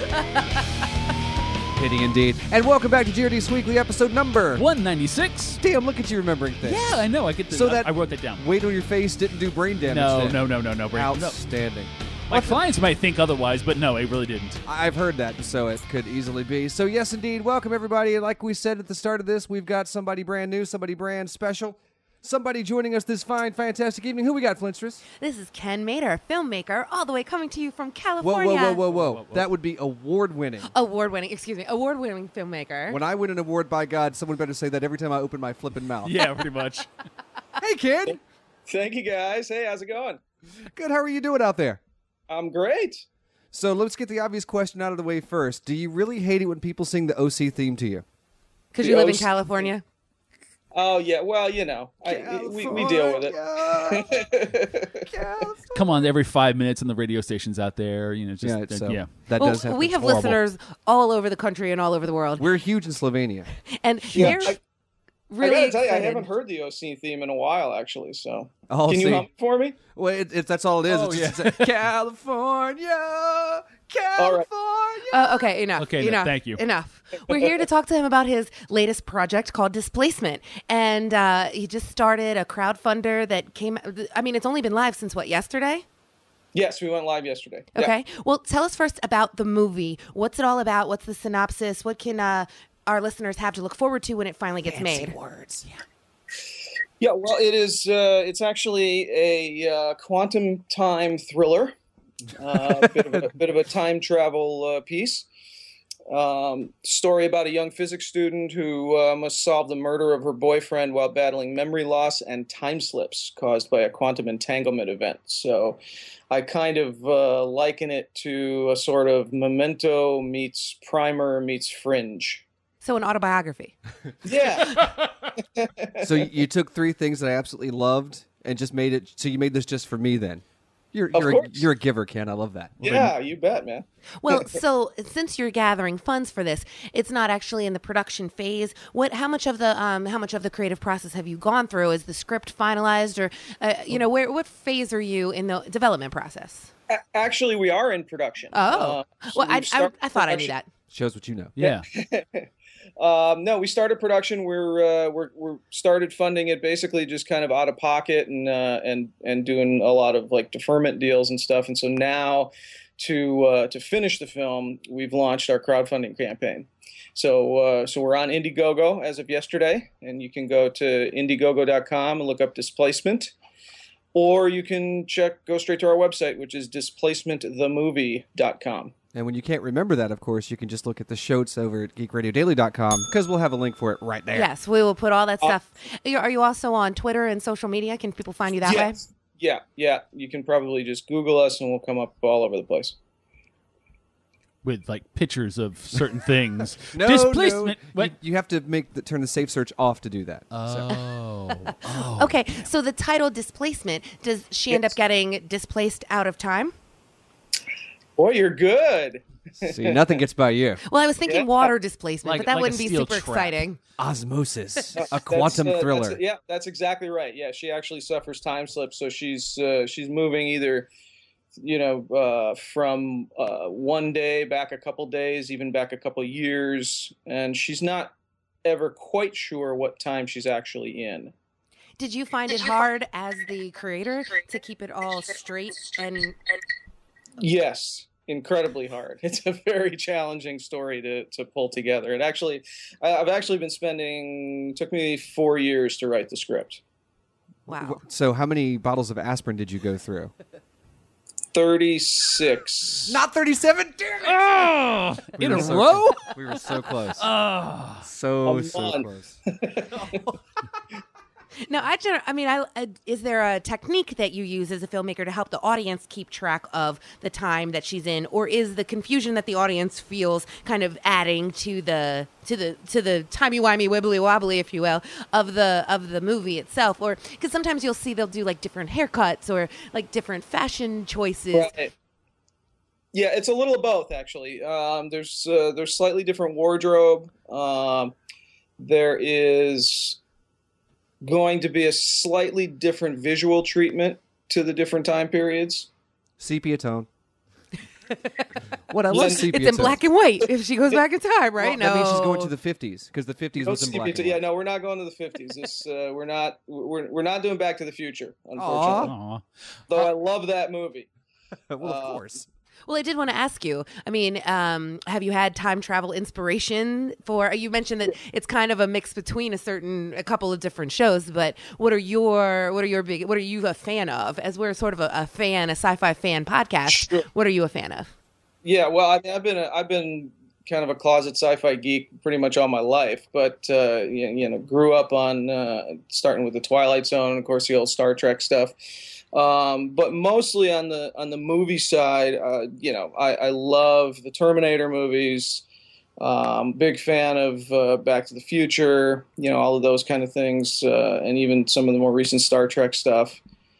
Pity indeed. And welcome back to GRD's Weekly, episode number 196. Damn, look at you remembering things. Yeah, I know. I wrote that down. Weight on your face didn't do brain damage. No. Outstanding. My clients might think otherwise, but no, it really didn't. I've heard that, so it could easily be. So yes, indeed, welcome everybody. Like we said at the start of this, we've got somebody brand new, somebody brand special. Somebody joining us this fine, fantastic evening. Who we got, Flintstress? This is Ken Mader, filmmaker, all the way coming to you from California. Whoa. That would be award-winning. Award-winning filmmaker. When I win an award, by God, someone better say that every time I open my flipping mouth. Yeah, pretty much. Hey, kid. Thank you, guys. Hey, how's it going? Good. How are you doing out there? I'm great. So let's get the obvious question out of the way first. Do you really hate it when people sing the OC theme to you? Because you live in California? Oh, yeah. Well, you know, we deal with it. Come on, every 5 minutes on the radio stations out there. You know, just that does happen. We have listeners all over the country and all over the world. We're huge in Slovenia. And they're really I gotta tell you, I haven't heard the OC theme in a while, actually. So can you hum for me? Well, that's all it is. It's just California. Okay, enough. Okay, enough. Thank you. Enough. We're here to talk to him about his latest project called Displacement. And he just started a crowdfunder that came... I mean, it's only been live since, yesterday? Yes, we went live yesterday. Okay. Well, tell us first about the movie. What's it all about? What's the synopsis? What can our listeners have to look forward to when it finally gets made? Words. Yeah, well, it is. It's actually a quantum time thriller, bit of a time travel piece. Story about a young physics student who must solve the murder of her boyfriend while battling memory loss and time slips caused by a quantum entanglement event. So I kind of liken it to a sort of Memento meets Primer meets Fringe. So an autobiography. Yeah. So you took three things that I absolutely loved and just made it. So you made this just for me then. You're a giver, Ken. I love that. Yeah, you bet, man. Well, so since you're gathering funds for this, it's not actually in the production phase. How much of the creative process have you gone through? Is the script finalized, or what phase are you in the development process? Actually, we are in production. Oh, well, I thought I knew that. Shows what you know. Yeah. No, we started production. We're started funding it basically just kind of out of pocket and doing a lot of like deferment deals and stuff. And so now to finish the film, we've launched our crowdfunding campaign. So we're on Indiegogo as of yesterday, and you can go to Indiegogo.com and look up Displacement, or you can go straight to our website, which is displacementthemovie.com. And when you can't remember that, of course, you can just look at the shows over at geekradiodaily.com because we'll have a link for it right there. Yes, we will put all that stuff. Are you also on Twitter and social media? Can people find you that way? Yeah. You can probably just Google us and we'll come up all over the place. With like pictures of certain things. Displacement. No. You have to turn the safe search off to do that. Okay, so the title Displacement, does she end up getting displaced out of time? Boy, you're good. See, nothing gets by you. Well, I was thinking water displacement, but that wouldn't be super trap. exciting. Osmosis, a quantum thriller. That's exactly right. Yeah, she actually suffers time slips, so she's moving either, from one day back a couple days, even back a couple years, and she's not ever quite sure what time she's actually in. Did you find it hard as the creator to keep it all straight and? Yes, incredibly hard. It's a very challenging story to pull together. I've actually been took me 4 years to write the script. Wow. So how many bottles of aspirin did you go through? 36. Not 37? Damn it! Oh, in a row? We were so close. Oh. So close. Now, is there a technique that you use as a filmmaker to help the audience keep track of the time that she's in, or is the confusion that the audience feels kind of adding to the timey-wimey, wibbly-wobbly, if you will, of the movie itself? Or because sometimes you'll see they'll do like different haircuts or like different fashion choices. Right. Yeah, it's a little of both actually. There's slightly different wardrobe. There is going to be a slightly different visual treatment to the different time periods. Sepia tone. What I love sepia It's in black and white if she goes back in time, right? Well, no, that means she's going to the 50s because the 50s was in black and white. Yeah, no, we're not going to the 50s. We're not doing Back to the Future, unfortunately. Aww. Though I love that movie. Well, of course. Well, I did want to ask you, have you had time travel inspiration you mentioned that it's kind of a mix between a couple of different shows, but what are you a fan of? As we're sort of a sci-fi fan podcast, sure. What are you a fan of? Yeah, well, I've been kind of a closet sci-fi geek pretty much all my life, but grew up on starting with the Twilight Zone and of course the old Star Trek stuff. But mostly on the movie side, I love the Terminator movies. Big fan of Back to the Future, all of those kind of things, and even some of the more recent Star Trek stuff.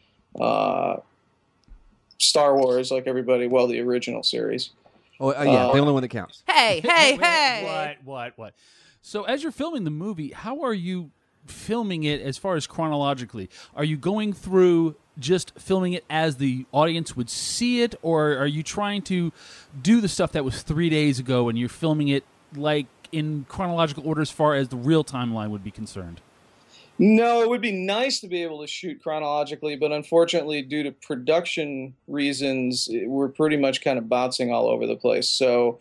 Star Wars, like everybody, the original series. Oh, yeah, the only one that counts. Hey! What? So as you're filming the movie, how are you filming it as far as chronologically? Are you going through just filming it as the audience would see it, or are you trying to do the stuff that was 3 days ago and you're filming it like in chronological order as far as the real timeline would be concerned? No, it would be nice to be able to shoot chronologically, but unfortunately, due to production reasons, we're pretty much kind of bouncing all over the place. So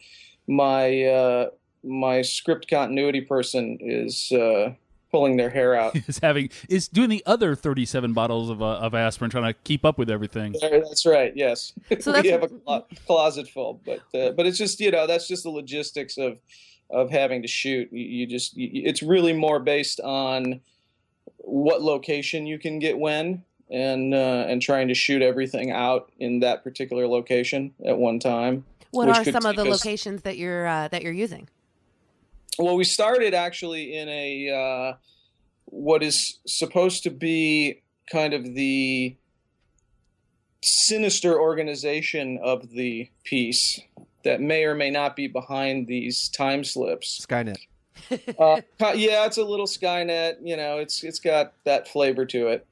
my script continuity person is pulling their hair out. is doing the other 37 bottles of aspirin, trying to keep up with everything. That's right. Yes, So we have a closet full, but it's just that's just the logistics of having to shoot. It's really more based on what location you can get when, and trying to shoot everything out in that particular location at one time. What are some of the locations that you're using? Well, we started actually in a what is supposed to be kind of the sinister organization of the piece that may or may not be behind these time slips. Skynet. Yeah, it's a little Skynet. It's got that flavor to it,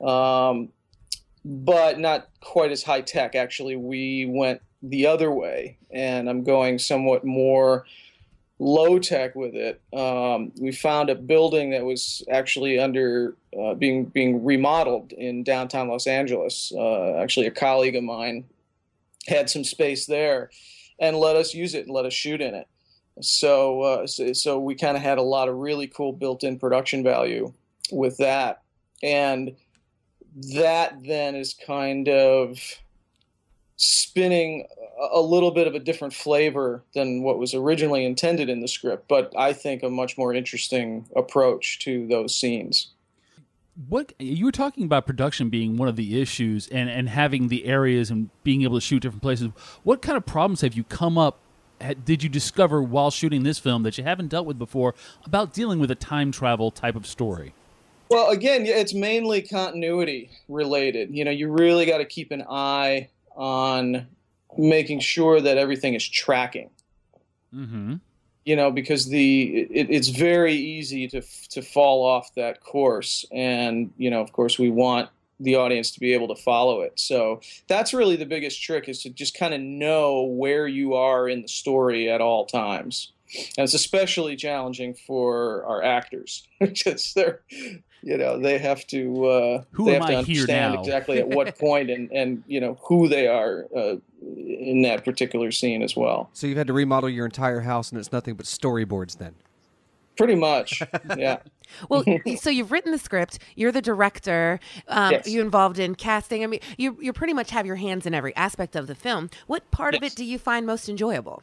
but not quite as high tech. Actually, we went the other way, and I'm going somewhat more low tech with it. We found a building that was actually under being remodeled in downtown Los Angeles. Actually, a colleague of mine had some space there and let us use it and let us shoot in it. So we kind of had a lot of really cool built-in production value with that. And that then is kind of spinning a little bit of a different flavor than what was originally intended in the script, but I think a much more interesting approach to those scenes. What you were talking about production being one of the issues and having the areas and being able to shoot different places. What kind of problems have you did you discover while shooting this film that you haven't dealt with before about dealing with a time travel type of story? Well, again, it's mainly continuity related. You really got to keep an eye on making sure that everything is tracking. Mm-hmm. Because it's very easy to fall off that course, and of course we want the audience to be able to follow it. So that's really the biggest trick, is to just kind of know where you are in the story at all times. And it's especially challenging for our actors, because they're, they have to understand exactly at what point and who they are in that particular scene as well. So you've had to remodel your entire house, and it's nothing but storyboards then. Pretty much, yeah. Well, so you've written the script. You're the director. Yes. You're involved in casting. I mean, you pretty much have your hands in every aspect of the film. What part of it do you find most enjoyable?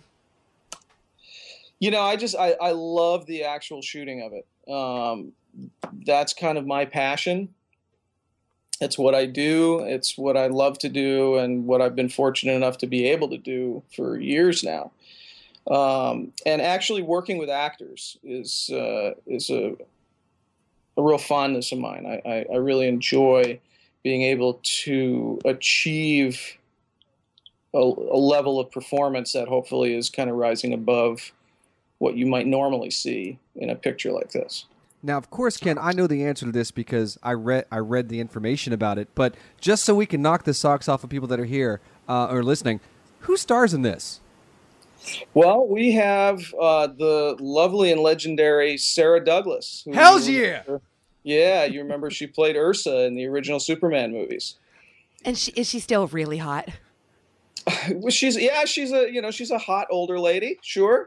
I love the actual shooting of it. That's kind of my passion. It's what I do. It's what I love to do, and what I've been fortunate enough to be able to do for years now. And actually working with actors is a real fondness of mine. I really enjoy being able to achieve a level of performance that hopefully is kind of rising above what you might normally see in a picture like this. Now, of course, Ken, I know the answer to this because I read the information about it, but just so we can knock the socks off of people that are here or listening, who stars in this? Well, we have the lovely and legendary Sarah Douglas. Hells yeah! Yeah, you remember she played Ursa in the original Superman movies. And is she still really hot? Well, she's a hot older lady, sure.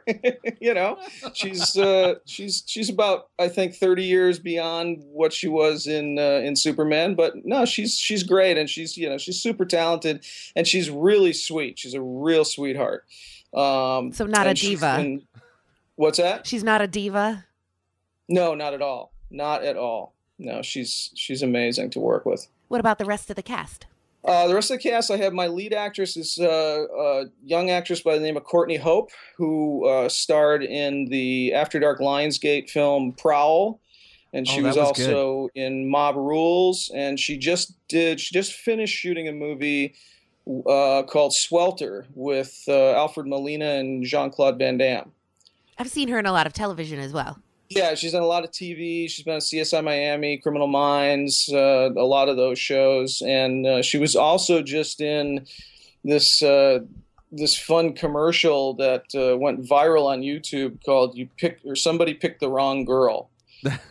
She's about, I think, 30 years beyond what she was in Superman, but no, she's great, and she's super talented, and she's really sweet. She's a real sweetheart. So not a diva. What's that? She's not a diva? No, not at all. Not at all. No, she's amazing to work with. What about the rest of the cast? The rest of the cast, I have my lead actress is a young actress by the name of Courtney Hope, who starred in the After Dark Lionsgate film Prowl, and she was also in Mob Rules, and she just finished shooting a movie called Swelter with Alfred Molina and Jean-Claude Van Damme. I've seen her in a lot of television as well. Yeah, she's done a lot of TV. She's been on CSI Miami, Criminal Minds, a lot of those shows. And she was also just in this fun commercial that went viral on YouTube called Somebody Picked the Wrong Girl.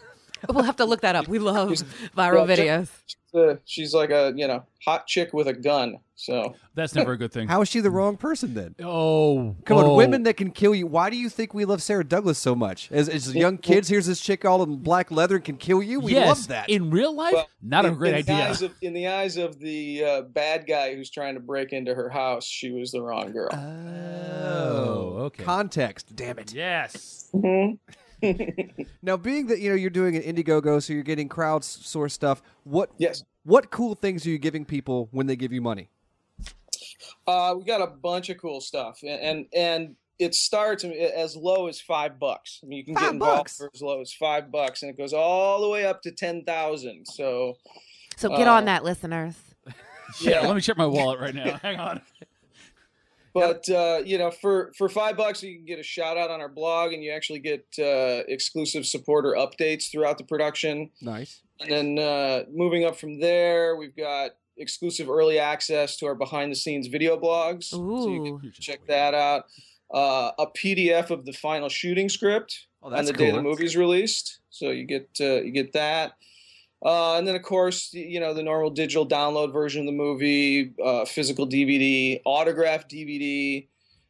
We'll have to look that up. We love viral videos. She's like a hot chick with a gun. So that's never a good thing. How is she the wrong person then? Oh, come on, women that can kill you. Why do you think we love Sarah Douglas so much? As young kids, here's this chick all in black leather and can kill you. We love that. In real life, not a great idea. In the eyes of the bad guy who's trying to break into her house, she was the wrong girl. Oh, okay. Context. Damn it. Yes. Now, being that you're doing an Indiegogo, so you're getting crowdsourced stuff. What cool things are you giving people when they give you money? We got a bunch of cool stuff, and it starts as low as $5. I mean, you can get involved for as low as $5, and it goes all the way up to 10,000. So get on that, listeners. Yeah, let me check my wallet right now. Hang on. But for $5, you can get a shout out on our blog, and you actually get exclusive supporter updates throughout the production. Nice. And then moving up from there, we've got exclusive early access to our behind the scenes video blogs. Ooh. So you can check that out. A PDF of the final shooting script on the day the movie's released. So you get that. And then, of course, the normal digital download version of the movie, physical DVD, autographed DVD,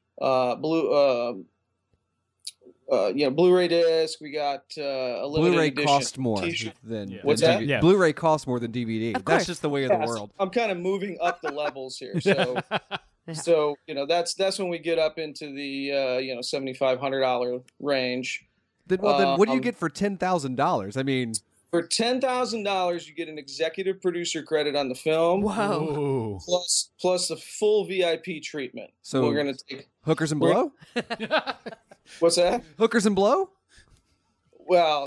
Blu-ray disc. We got a limited Blu-ray edition cost more t-shirt. than What's than that? DVD. Blu-ray costs more than DVD. That's just the way of the world. I'm kind of moving up the levels here, so so that's when we get up into the $7,500 range. Then what do you get for $10,000? I mean. For $10,000, you get an executive producer credit on the film. Whoa! Plus the full VIP treatment. So we're gonna take hookers and blow. What's that? Hookers and blow. Well,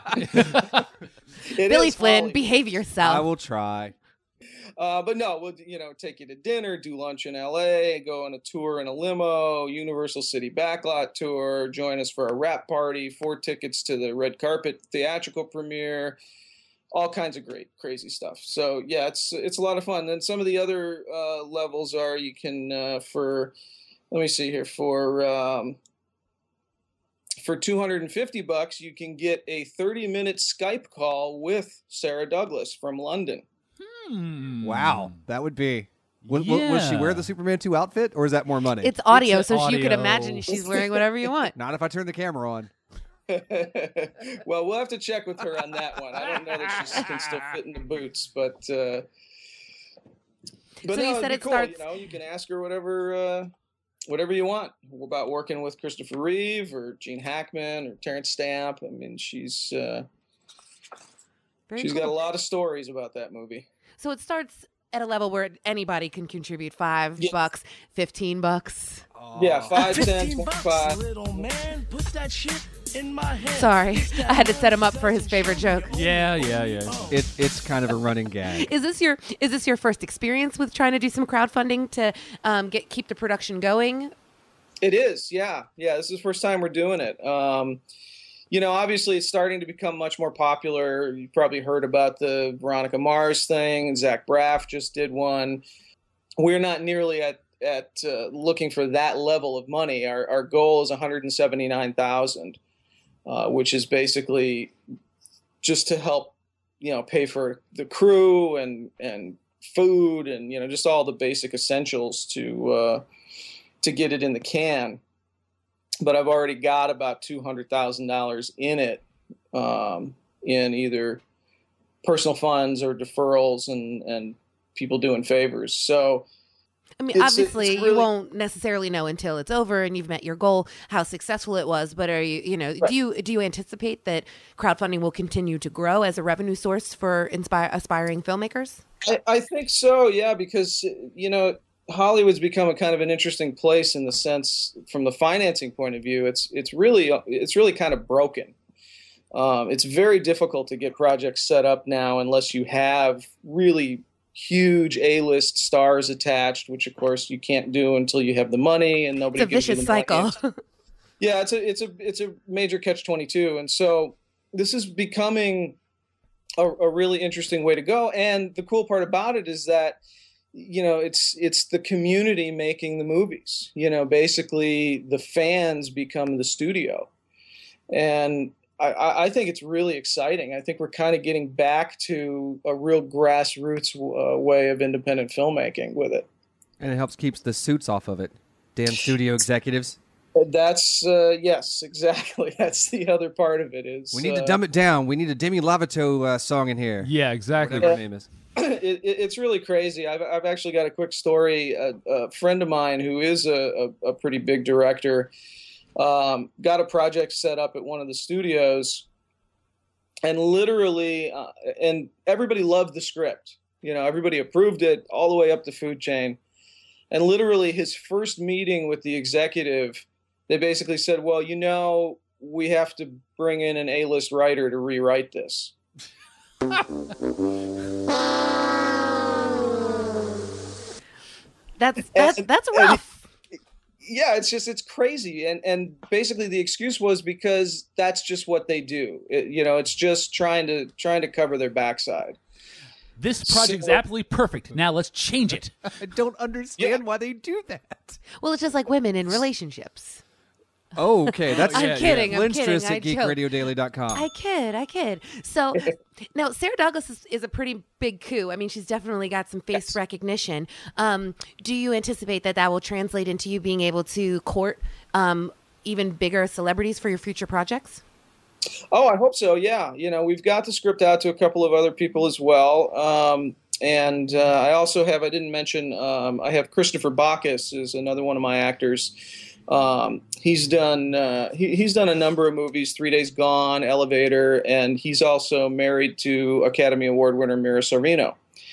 Billy Flynn, behave yourself. I will try. But no, we'll take you to dinner, do lunch in LA, go on a tour in a limo, Universal City Backlot tour, join us for a wrap party, 4 tickets to the red carpet theatrical premiere, all kinds of great, crazy stuff. So yeah, it's a lot of fun. Then some of the other levels are you can let me see here for $250 you can get a 30-minute Skype call with Sarah Douglas from London. Wow, that would be. Will she wear the Superman 2 outfit, or is that more money? It's audio, so you could imagine she's wearing whatever you want. Not if I turn the camera on. Well, we'll have to check with her on that one. I don't know that she can still fit in the boots, but so you said it cool. starts. You can ask her whatever you want about working with Christopher Reeve or Gene Hackman or Terrence Stamp. I mean, she's got a lot of stories about that movie. So it starts at a level where anybody can contribute $5, $15. Yeah, 5, 10, 25. Little man, put that shit in my head. Sorry, I had to set him up for his favorite joke. Yeah. It's kind of a running gag. Is this your first experience with trying to do some crowdfunding to keep the production going? It is, yeah. This is the first time we're doing it. Obviously it's starting to become much more popular. You probably heard about the Veronica Mars thing, and Zach Braff just did one. We're not nearly at looking for that level of money. Our goal is $179,000, which is basically just to help, pay for the crew and food and just all the basic essentials to get it in the can. But I've already got about $200,000 in it, in either personal funds or deferrals and people doing favors. So, I mean, obviously, you won't necessarily know until it's over and you've met your goal how successful it was. But are you, right. do you anticipate that crowdfunding will continue to grow as a revenue source for aspiring filmmakers? I think so, yeah, because Hollywood's become a kind of an interesting place in the sense, from the financing point of view, it's really kind of broken. It's very difficult to get projects set up now unless you have really huge A-list stars attached, which of course you can't do until you have the money, and nobody. It's a vicious cycle. Yeah, it's a major catch-22, and so this is becoming a really interesting way to go. And the cool part about it is that, it's the community making the movies. Basically the fans become the studio, and I think it's really exciting. I think we're kind of getting back to a real grassroots way of independent filmmaking with it. And it helps keeps the suits off of it. Damn studio executives. That's yes, exactly. That's the other part of it. Is we need to dumb it down. We need a Demi Lovato song in here. Yeah, exactly. Whatever her name is. It's really crazy. I've actually got a quick story. A friend of mine who is a pretty big director got a project set up at one of the studios, and literally, and everybody loved the script. You know, everybody approved it all the way up the food chain. And literally, his first meeting with the executive, they basically said, "Well, you know, we have to bring in an A-list writer to rewrite this." That's rough. Yeah, it's crazy, and basically the excuse was because that's just what they do. It's just trying to cover their backside. This project's absolutely perfect. Now let's change it. I don't understand why they do that. Well, it's just like women in relationships. Oh, okay. That's I'm kidding. I'm kidding. Lynstress at geekradiodaily.com. I kid. So now Sarah Douglas is a pretty big coup. I mean, she's definitely got some face recognition. Do you anticipate that will translate into you being able to court even bigger celebrities for your future projects? Oh, I hope so. Yeah. We've got the script out to a couple of other people as well. And I also have, I didn't mention, I have Christopher Bacchus is another one of my actors. He's done a number of movies, 3 Days Gone, Elevator, and he's also married to Academy Award winner Mira Sorvino.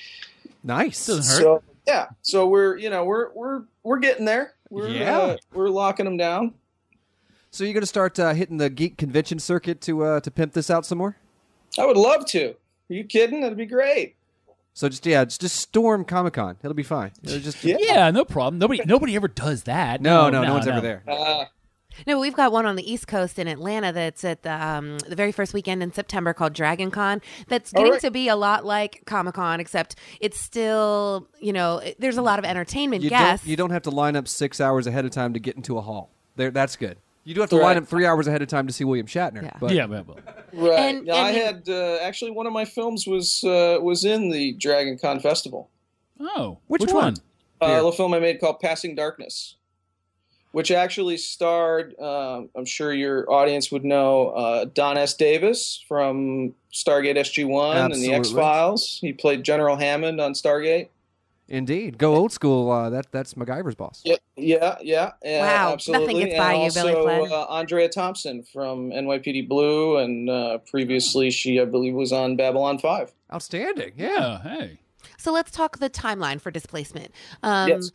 Nice. Doesn't hurt. So yeah, so we're getting there. We're locking them down. So you're going to start hitting the geek convention circuit to pimp this out some more? I would love to. Are you kidding? That'd be great. So just storm Comic-Con. It'll be fine. Yeah, no problem. Nobody ever does that. No one's ever there. No, we've got one on the East Coast in Atlanta that's at the very first weekend in September called Dragon Con. That's getting to be a lot like Comic-Con, except it's still, there's a lot of entertainment guests. You don't have to line up 6 hours ahead of time to get into a hall. That's good. You do have to line up 3 hours ahead of time to see William Shatner. Yeah. But. Yeah, right. I had actually one of my films was in the Dragon Con Festival. Oh, which one? A film I made called Passing Darkness, which actually starred, I'm sure your audience would know, Don S. Davis from Stargate SG-1 and the X-Files. He played General Hammond on Stargate. Indeed. Go old school. That's MacGyver's boss. Yeah. Wow. Absolutely. Nothing gets by you, Billy Flynn. Andrea Thompson from NYPD Blue, and previously she, I believe, was on Babylon 5. Outstanding. Yeah. Hey. So let's talk the timeline for Displacement. Yes.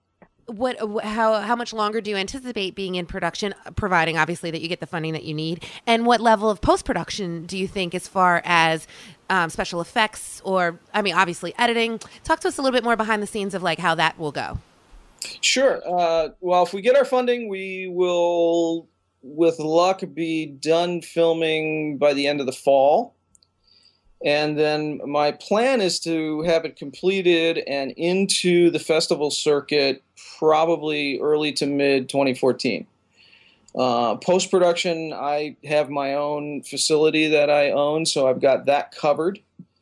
How much longer do you anticipate being in production, providing obviously that you get the funding that you need, and what level of post-production do you think as far as special effects or, obviously editing? Talk to us a little bit more behind the scenes of like how that will go. Sure. Well, if we get our funding, we will, with luck, be done filming by the end of the fall. And then my plan is to have it completed and into the festival circuit probably early to mid 2014. Post-production, I have my own facility that I own, so I've got that covered.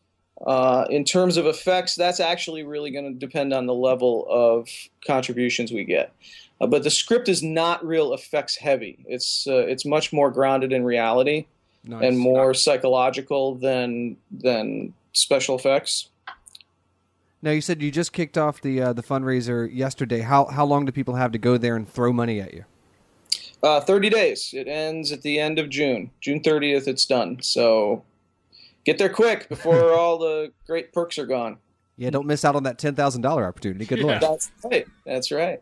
In terms of effects, that's actually really going to depend on the level of contributions we get. But the script is not real effects heavy. It's much more grounded in reality. Nice. And more psychological than special effects. Now, you said you just kicked off the fundraiser yesterday. How long do people have to go there and throw money at you? 30 days. It ends at the end of June. June 30th, it's done. So get there quick before all the great perks are gone. Yeah, don't miss out on that $10,000 opportunity. Good Lord. That's right.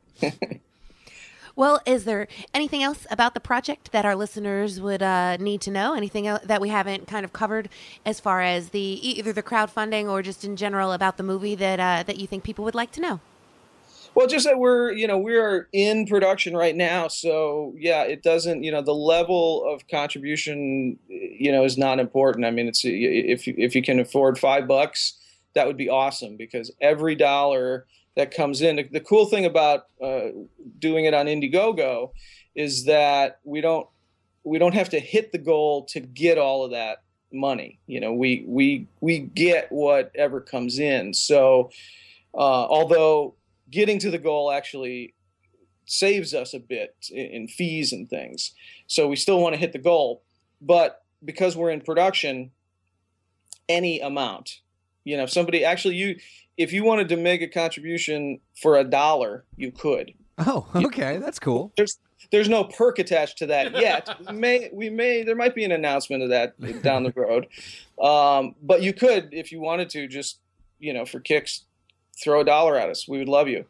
Well, is there anything else about the project that our listeners would need to know? Anything else that we haven't kind of covered as far as either the crowdfunding or just in general about the movie that you think people would like to know? Well, just that we're in production right now, so yeah, it doesn't, the level of contribution, is not important. I mean, it's if you can afford $5, that would be awesome, because every dollar that comes in. The cool thing about doing it on Indiegogo is that we don't we don't have to hit the goal to get all of that money. You know, we get whatever comes in. So although getting to the goal actually saves us a bit in fees and things, so we still want to hit the goal. But because we're in production, any amount, you know, somebody actually, if you wanted to make a contribution for $1, you could. Oh, okay, that's cool. There's no perk attached to that yet. There might be an announcement of that down the road. But you could, if you wanted to, just, you know, for kicks, throw $1 at us. We would love you.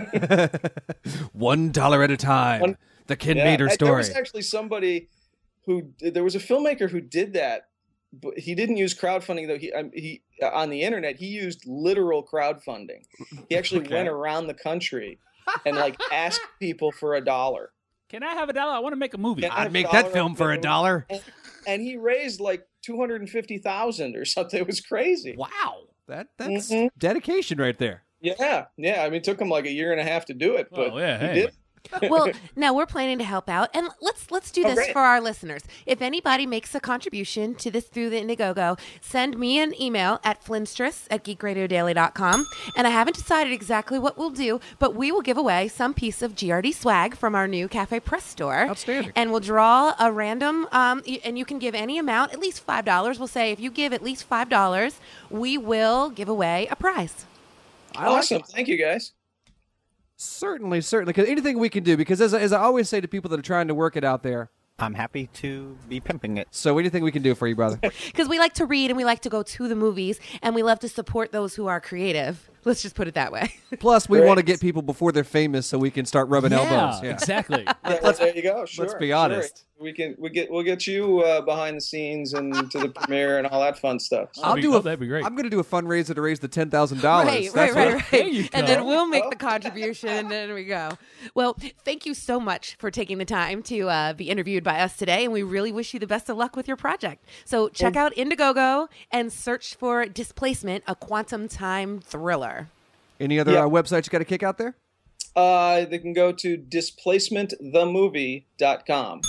$1 at a time. The Ken Mader story. There was actually somebody there was a filmmaker who did that, but he didn't use crowdfunding though. He on the internet, he used literal crowdfunding. He actually went around the country and like asked people for $1. Can I have $1? I want to make a movie. I'd make that film for $1. And he raised like $250,000 or something. It was crazy. Wow, that's dedication right there. Yeah. I mean, it took him like a year and a half to do it, but he did. Well, now we're planning to help out, and let's do this for our listeners. If anybody makes a contribution to this through the Indiegogo, send me an email at flinstress@geekradiodaily.com, and I haven't decided exactly what we'll do, but we will give away some piece of GRD swag from our new Cafe Press store. Outstanding. And we'll draw a random, and you can give any amount, at least $5. We'll say if you give at least $5, we will give away a prize. Awesome. Thank you, guys. Certainly. Because anything we can do, because as I always say to people that are trying to work it out there, I'm happy to be pimping it. So anything we can do for you, brother. Because we like to read and we like to go to the movies, and we love to support those who are creative. Let's just put it that way. Plus, we want to get people before they're famous so we can start rubbing elbows. Yeah, exactly. There you go. Sure, let's be honest. We'll get you behind the scenes and to the premiere and all that fun stuff. That'd be great. I'm going to do a fundraiser to raise the $10,000. Right. And then we'll make the contribution, and there we go. Well, thank you so much for taking the time to be interviewed by us today, and we really wish you the best of luck with your project. So check out Indiegogo and search for Displacement, a quantum time thriller. Any other websites you got to kick out there? They can go to displacementthemovie.com.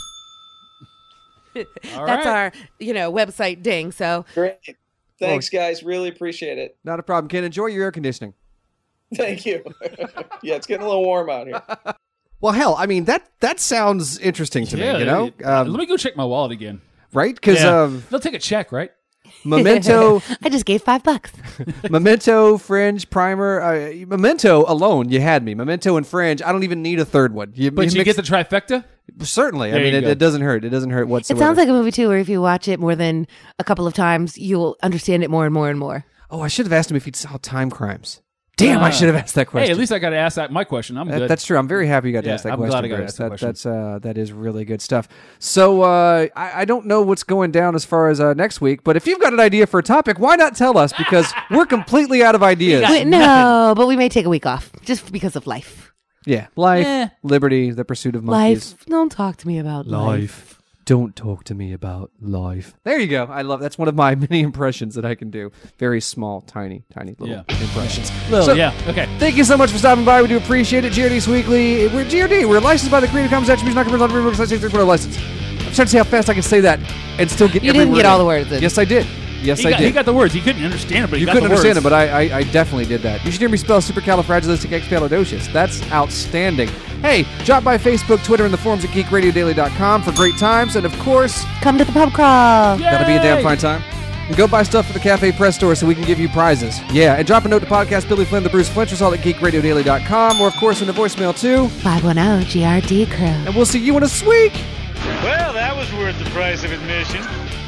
That's our, website ding. So great. Thanks, guys. Really appreciate it. Not a problem. Ken, enjoy your air conditioning. Thank you. Yeah, it's getting a little warm out here. Well, hell, I mean, that sounds interesting to me, you know? Let me go check my wallet again. Right? Because they'll take a check, right? Memento. I just gave $5. Memento, Fringe, Primer. Memento alone, you had me. Memento and Fringe. I don't even need a third one. But you get the trifecta? Certainly. I mean, it doesn't hurt. It doesn't hurt whatsoever. It sounds like a movie, too, where if you watch it more than a couple of times, you'll understand it more and more and more. Oh, I should have asked him if he'd saw Time Crimes. Damn, I should have asked that question. Hey, at least I got to ask my question. I'm good. That's true. I'm very happy you got to ask that question. I'm glad I got to ask that question. That is really good stuff. So I don't know what's going down as far as next week, but if you've got an idea for a topic, why not tell us? Because we're completely out of ideas. No, but we may take a week off just because of life. Yeah, life, liberty, the pursuit of monkeys. Life. Don't talk to me about life. Don't talk to me about life. There you go. I love that's one of my many impressions that I can do. Very small, tiny little impressions. Okay. Thank you so much for stopping by. We do appreciate it. GRD's Weekly. We're GRD. We're licensed by the Creative Commons Attribution Non-Commercial license. I'm trying to see how fast I can say that and still get. You didn't get all the words in. Yes, I did. Yes, I did. He got the words. He couldn't understand it, but you couldn't understand it, but I definitely did that. You should hear me spell supercalifragilisticexpialidocious. That's outstanding. Hey, drop by Facebook, Twitter, and the forums at geekradiodaily.com for great times, and of course, come to the pub crawl. That'll be a damn fine time. And go buy stuff for the Cafe Press store so we can give you prizes. Yeah, and drop a note to podcast Billy Flynn, the Bruce Flintress, all at geekradiodaily.com, or of course in the voicemail too. 510-GRD crew. And we'll see you in a week. Well, that was worth the price of admission.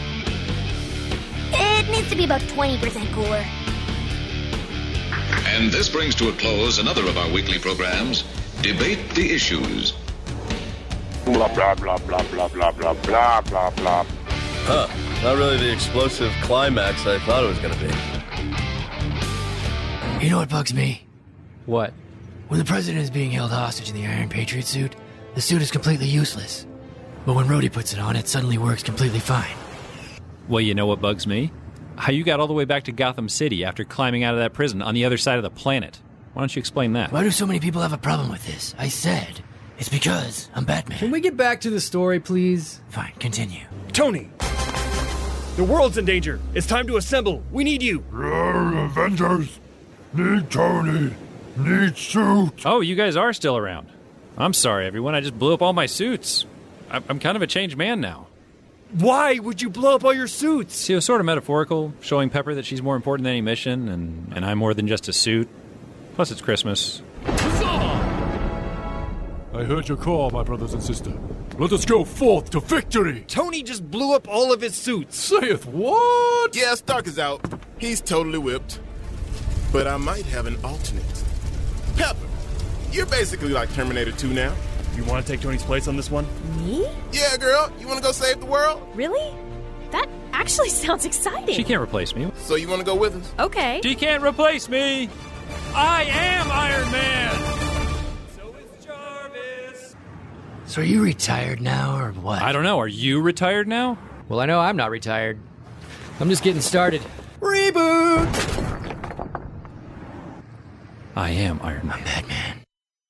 It needs to be about 20% cooler. And this brings to a close another of our weekly programs, Debate the Issues. Blah, blah, blah, blah, blah, blah, blah, blah, blah, blah. Huh. Not really the explosive climax I thought it was going to be. You know what bugs me? What? When the president is being held hostage in the Iron Patriot suit, the suit is completely useless. But when Rhodey puts it on, it suddenly works completely fine. Well, you know what bugs me? How you got all the way back to Gotham City after climbing out of that prison on the other side of the planet. Why don't you explain that? Why do so many people have a problem with this? I said, It's because I'm Batman. Can we get back to the story, please? Fine, continue. Tony! The world's in danger. It's time to assemble. We need you. Avengers! Need Tony! Need suit! Oh, you guys are still around. I'm sorry, everyone. I just blew up all my suits. I'm kind of a changed man now. Why would you blow up all your suits? See, it was sort of metaphorical, showing Pepper that she's more important than any mission, and I'm more than just a suit. Plus, it's Christmas. I heard your call, my brothers and sisters. Let us go forth to victory! Tony just blew up all of his suits. Saith what? Yeah, Stark is out. He's totally whipped. But I might have an alternate. Pepper, you're basically like Terminator 2 now. You want to take Tony's place on this one? Me? Yeah, girl. You want to go save the world? Really? That actually sounds exciting. She can't replace me. So you want to go with us? Okay. She can't replace me! I am Iron Man! So are you retired now, or what? I don't know. Are you retired now? Well, I know I'm not retired. I'm just getting started. Reboot! I am Iron Man. I'm Batman.